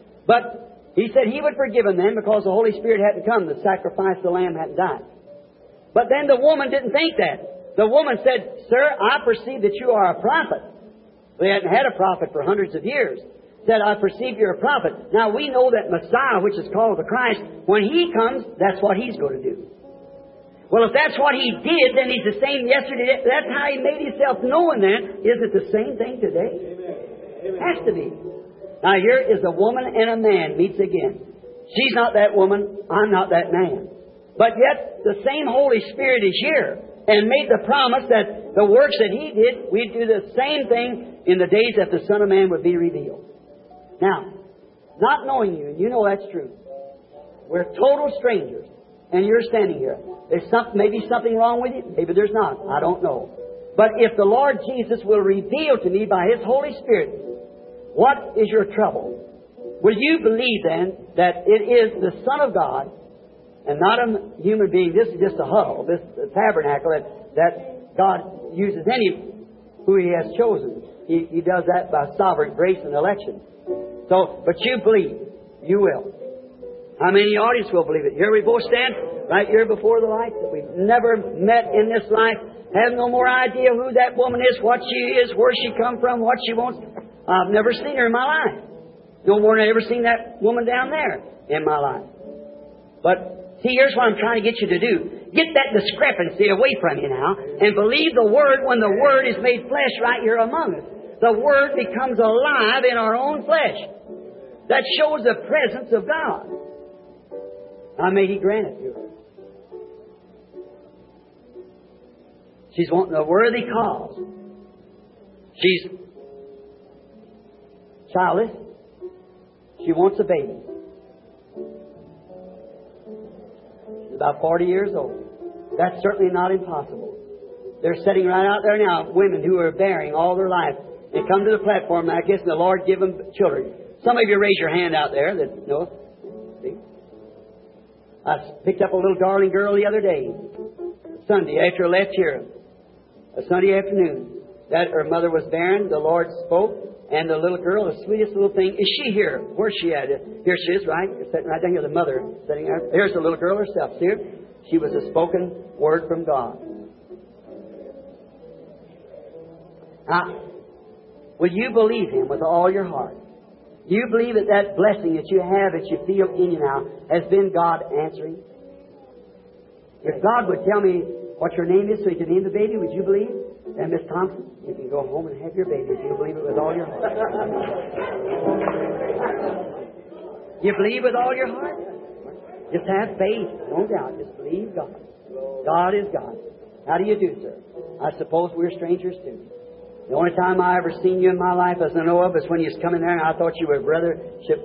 But he said he would forgive them then because the Holy Spirit hadn't come. The sacrifice of the Lamb hadn't died. But then the woman didn't think that. The woman said, sir, I perceive that you are a prophet. They hadn't had a prophet for hundreds of years. Said, I perceive you're a prophet. Now we know that Messiah, which is called the Christ, when He comes, that's what He's going to do. Well, if that's what He did, then He's the same yesterday. That's how He made Himself known then. Is it the same thing today? It has to be. Now here is a woman and a man meets again. She's not that woman. I'm not that man. But yet, the same Holy Spirit is here and made the promise that the works that He did, we'd do the same thing in the days that the Son of Man would be revealed. Now, not knowing you, and you know that's true, we're total strangers, and you're standing here. There's maybe something wrong with you. Maybe there's not. I don't know. But if the Lord Jesus will reveal to me by His Holy Spirit, what is your trouble? Will you believe then that it is the Son of God and not a human being? This is just a huddle, this tabernacle that God uses who He has chosen. He does that by sovereign grace and election. So, but you believe, you will. How many in the audience will believe it? Here we both stand, right here before the light, that we've never met in this life, have no more idea who that woman is, what she is, where she come from, what she wants. I've never seen her in my life. No more than I've ever seen that woman down there in my life. But see, here's what I'm trying to get you to do. Get that discrepancy away from you now and believe the Word when the Word is made flesh right here among us. The Word becomes alive in our own flesh. That shows the presence of God. Now may He grant it to her. She's wanting a worthy cause. She's childless. She wants a baby. She's about 40 years old. That's certainly not impossible. They're sitting right out there now, women who are bearing all their life. They come to the platform, I guess, and the Lord give them children. Some of you raise your hand out there that know. See? I picked up a little darling girl the other day, Sunday, after I left here, a Sunday afternoon. That her mother was barren, the Lord spoke, and the little girl, the sweetest little thing, is she here? Where's she at? Here she is, right? Sitting right down here, the mother sitting there. Here's the little girl herself. See her? She was a spoken word from God. Now, will you believe Him with all your heart? Do you believe that that blessing that you have, that you feel in you now, has been God answering? If God would tell me what your name is so you can name the baby, would you believe? And Miss Thompson, you can go home and have your baby if you believe it with all your heart. You believe with all your heart? Just have faith. Don't doubt. Just believe God. God is God. How do you do, sir? I suppose we're strangers too. The only time I ever seen you in my life as I know of is when you was coming there and I thought you were Brother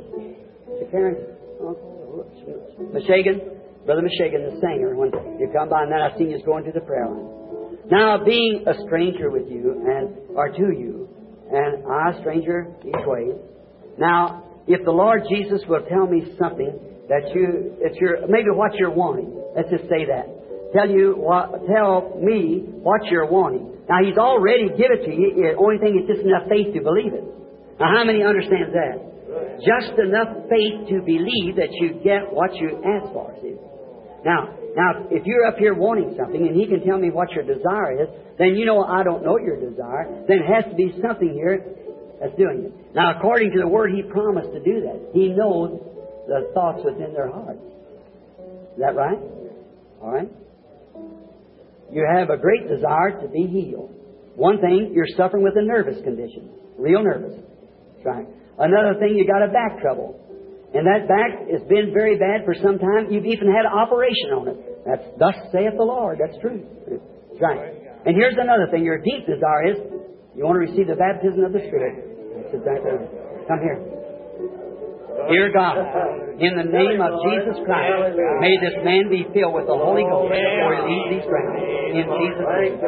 Meshagan, Brother Meshagan, the singer. When you come by and then I seen you going to the prayer line. Now, being a stranger with you or to you, and I a stranger each way. Now, if the Lord Jesus will tell me something maybe what you're wanting. Let's just say that. Tell me what you're wanting. Now, He's already given it to you. The only thing is just enough faith to believe it. Now, how many understands that? Just enough faith to believe that you get what you ask for. See? Now, if you're up here wanting something and He can tell me what your desire is, then you know I don't know your desire. Then it has to be something here that's doing it. Now, according to the Word, He promised to do that. He knows the thoughts within their hearts. Is that right? All right. You have a great desire to be healed. One thing, you're suffering with a nervous condition. Real nervous. That's right. Another thing, you got a back trouble. And that back has been very bad for some time. You've even had an operation on it. That's thus saith the Lord. That's true. That's right. And here's another thing. Your deep desire is you want to receive the baptism of the Spirit. That's exactly right. Come here. Dear God, in the name of Jesus Christ, may this man be filled with the Holy Ghost before he leaves these grounds. In Jesus' name.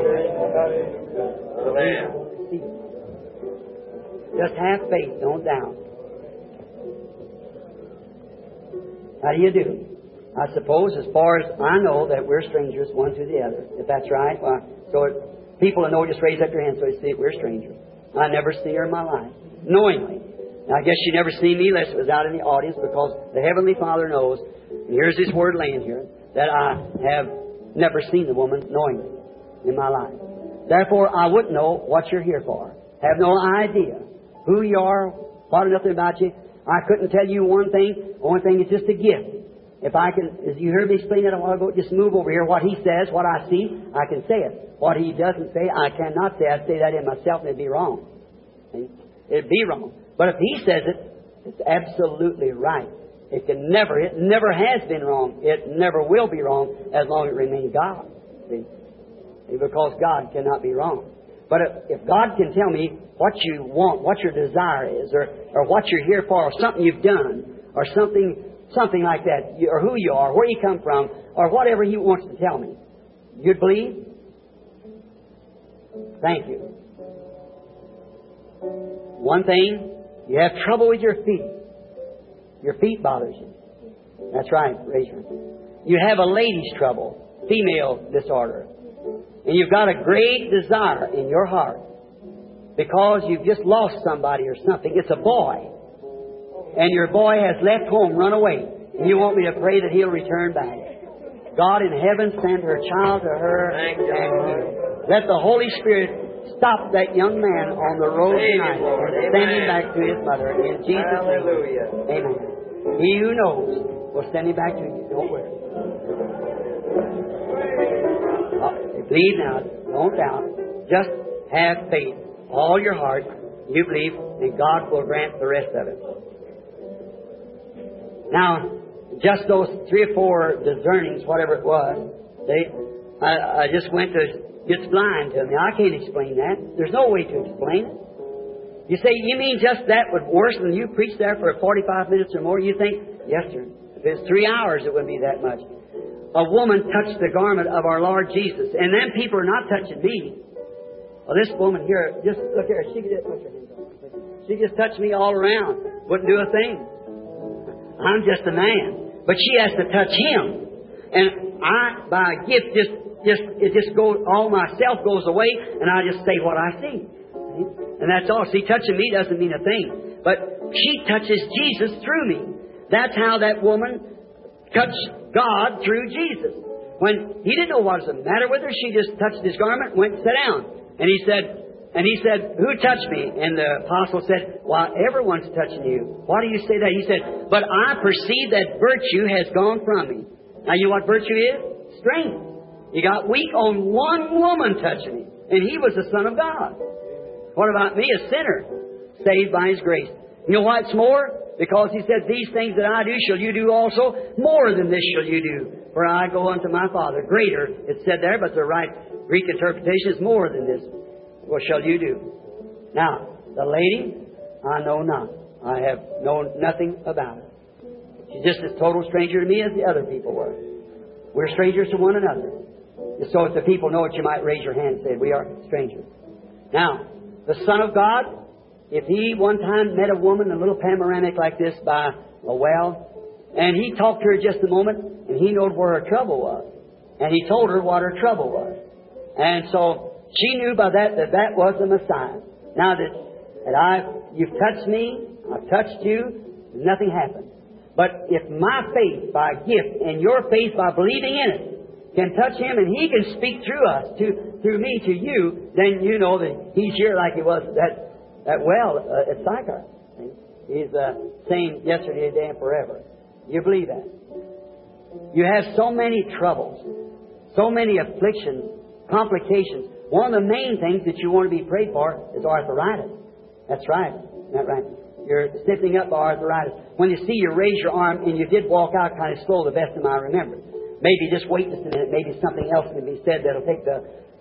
Amen. Just have faith. Don't doubt. How do you do? I suppose, as far as I know, that we're strangers one to the other. If that's right, people that know, just raise up your hands so they see it. We're strangers. I never see her in my life, knowingly. Now, I guess she never seen me unless it was out in the audience, because the Heavenly Father knows, and here's His Word laying here, that I have never seen the woman knowingly in my life. Therefore, I wouldn't know what you're here for. Have no idea who you are, what nothing about you. I couldn't tell you one thing. The only thing is just a gift. If I can, as you heard me explain that a while ago, just move over here. What He says, what I see, I can say it. What He doesn't say, I cannot say. I'd say that in myself and it'd be wrong. It'd be wrong. But if He says it, it's absolutely right. It never has been wrong. It never will be wrong as long as it remains God. See? Because God cannot be wrong. But if God can tell me what you want, what your desire is, or what you're here for, or something you've done, or something like that, or who you are, where you come from, or whatever He wants to tell me, you'd believe? Thank you. One thing, you have trouble with your feet. Your feet bothers you. That's right, raise your hand. You have a lady's trouble, female disorder. And you've got a great desire in your heart because you've just lost somebody or something. It's a boy. And your boy has left home, run away. And you want me to pray that he'll return back. God in heaven, send her child to her and heal. Let the Holy Spirit stop that young man on the road tonight and send him back to his mother. In Jesus' name. Amen. He who knows will send him back to you. Don't worry. Believe now. Don't doubt. Just have faith. All your heart, you believe, and God will grant the rest of it. Now, just those 3 or 4 discernings, whatever it was, I just went to, it's blind to me. I can't explain that. There's no way to explain it. You say, you mean just that would worse than you preach there for 45 minutes or more? You think, yes, sir. If it's 3 hours, it wouldn't be that much. a woman touched the garment of our Lord Jesus. And them people are not touching me. Well, this woman here, just look here. She could just put her hands on. She just touched me all around. Wouldn't do a thing. I'm just a man. But she has to touch him. And I, by a gift, it just goes, all myself goes away, and I just say what I see. And that's all. See, touching me doesn't mean a thing. But she touches Jesus through me. That's how that woman touched God through Jesus. When he didn't know what was the matter with her, she just touched his garment and went and sat down. And he said, who touched me? And the apostle said, well, everyone's touching you. Why do you say that? He said, but I perceive that virtue has gone from me. Now, you know what virtue is? Strength. You got weak on one woman touching me. And he was the Son of God. What about me, a sinner, saved by His grace? You know why it's more? Because He said, these things that I do shall you do also. More than this shall you do. For I go unto my Father. Greater, it's said there, but the right Greek interpretation is more than this. What shall you do? Now, the lady, I know not. I have known nothing about her. She's just as total stranger to me as the other people were. We're strangers to one another. So if the people know it, you might raise your hand and say, we are strangers. Now, the Son of God, if He one time met a woman, a little panoramic like this by a well, and He talked to her just a moment, and He knowed where her trouble was. And He told her what her trouble was. And so she knew by that that was the Messiah. Now you've touched me, I've touched you, nothing happened. But if my faith by gift and your faith by believing in it can touch Him and He can speak through us, through me to you, then you know that He's here like He was at well at Sychar. He's the same yesterday, today, and forever. You believe that? You have so many troubles, so many afflictions, complications. One of the main things that you want to be prayed for is arthritis. That's right. Isn't that right? You're stiffening up by arthritis. When you see you raise your arm and you did walk out kind of slow, the best of my remembrance. Maybe just wait just a minute. Maybe something else can be said that'll take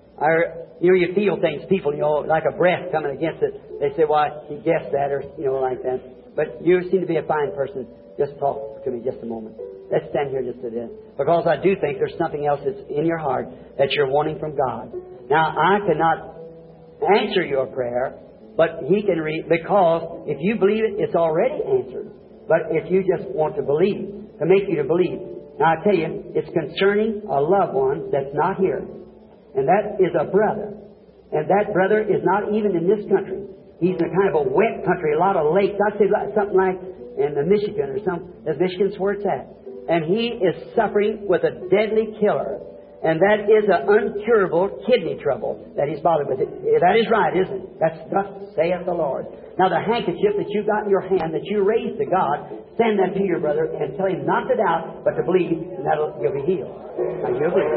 you feel things, people, like a breath coming against it. They say, well, he guessed that or, like that. But you seem to be a fine person. Just talk to me just a moment. Let's stand here just a minute. Because I do think there's something else that's in your heart that you're wanting from God. Now, I cannot answer your prayer, but He can because if you believe it, it's already answered. But if you just want to believe, to make you to believe. Now, I tell you, it's concerning a loved one that's not here. And that is a brother. And that brother is not even in this country. He's in a kind of a wet country, a lot of lakes. I'd say something like in Michigan or something. Michigan's where it's at. And he is suffering with a deadly killer. And that is an uncurable kidney trouble that he's bothered with. That is right, isn't it? That's thus saith the Lord. Now the handkerchief that you got in your hand that you raised to God, send that to your brother and tell him not to doubt, but to believe, and you'll be healed. Now you'll believe.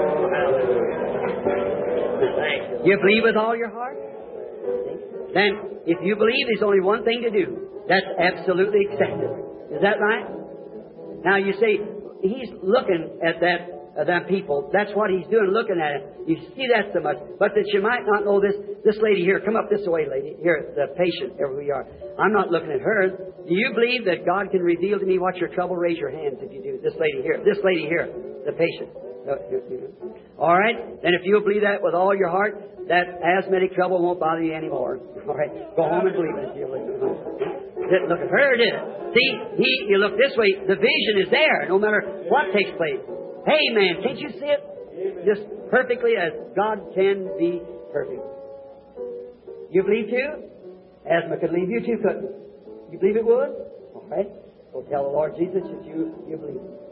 You believe with all your heart? Then, if you believe, there's only one thing to do. That's absolutely accepted. Is that right? Now you say, he's looking at that people. That's what he's doing, looking at it. You see that so much. But that you might not know this lady here. Come up this way, lady. Here, the patient, wherever we are. I'm not looking at her. Do you believe that God can reveal to me what's your trouble? Raise your hands if you do. This lady here, the patient. All right? Then if you'll believe that with all your heart, that asthmatic trouble won't bother you anymore. All right? Go home and believe it. Look at her, did it? See, you look this way, the vision is there, no matter what takes place. Hey, man, can't you see it? Just perfectly as God can be perfect. You believe too? Asthma could leave you too, couldn't it? You believe it would? All right. Go tell the Lord Jesus that you believe it.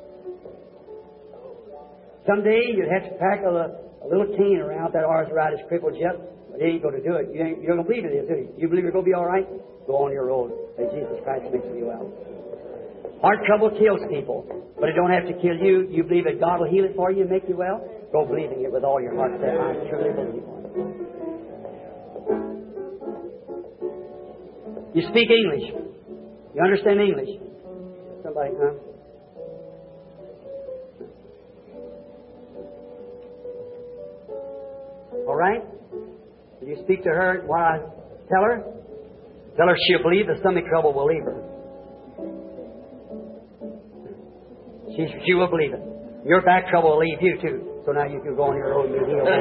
Someday you'd have to pack a little cane around that arthritis crippled you. But you ain't going to do it. You don't believe it is, do you? You believe you're going to be all right? Go on your road. That Jesus Christ makes you well. Heart trouble kills people, but it don't have to kill you. You believe that God will heal it for you and make you well? Go believing it with all your heart. Say, I truly believe it. You speak English. You understand English? Somebody, huh? All right? Will you speak to her while I tell her? Tell her she'll believe the stomach trouble will leave her. She will believe it. Your back trouble will leave you too. So now you can go on your own and be healed.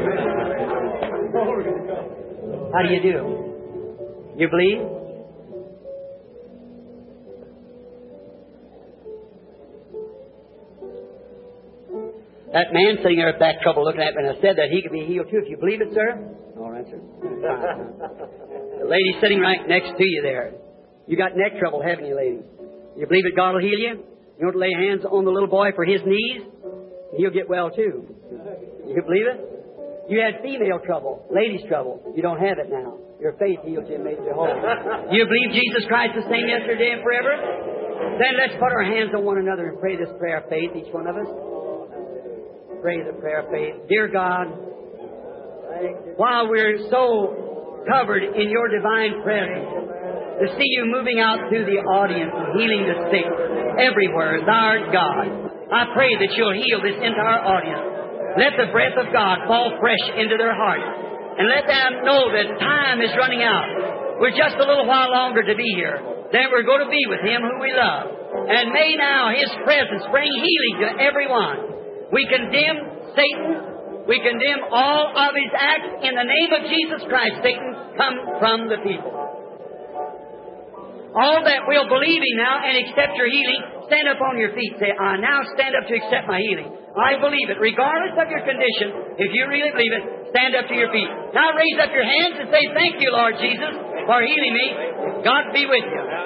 How do you do? You believe? That man sitting there with back trouble looking at me, and I said that he could be healed too. If you believe it, sir? All right, sir. The lady sitting right next to you there. You got neck trouble, haven't you, lady? You believe that God will heal you? You want to lay hands on the little boy for his knees? He'll get well too. You believe it? You had female trouble, ladies' trouble. You don't have it now. Your faith healed you and made you whole. You believe Jesus Christ the same yesterday and forever? Then let's put our hands on one another and pray this prayer of faith, each one of us. Pray the prayer of faith. Dear God, while we're so covered in your divine presence, to see you moving out through the audience and healing the sick everywhere, Thou art God, I pray that you'll heal this entire audience. Let the breath of God fall fresh into their hearts, and let them know that time is running out. We're just a little while longer to be here. Then we're going to be with Him who we love. And may now His presence bring healing to everyone. We condemn Satan. We condemn all of his acts. In the name of Jesus Christ, Satan, come from the people. All that will believe Him now and accept your healing, stand up on your feet. Say, I now stand up to accept my healing. I believe it. Regardless of your condition, if you really believe it, stand up to your feet. Now raise up your hands and say, thank you, Lord Jesus, for healing me. God be with you.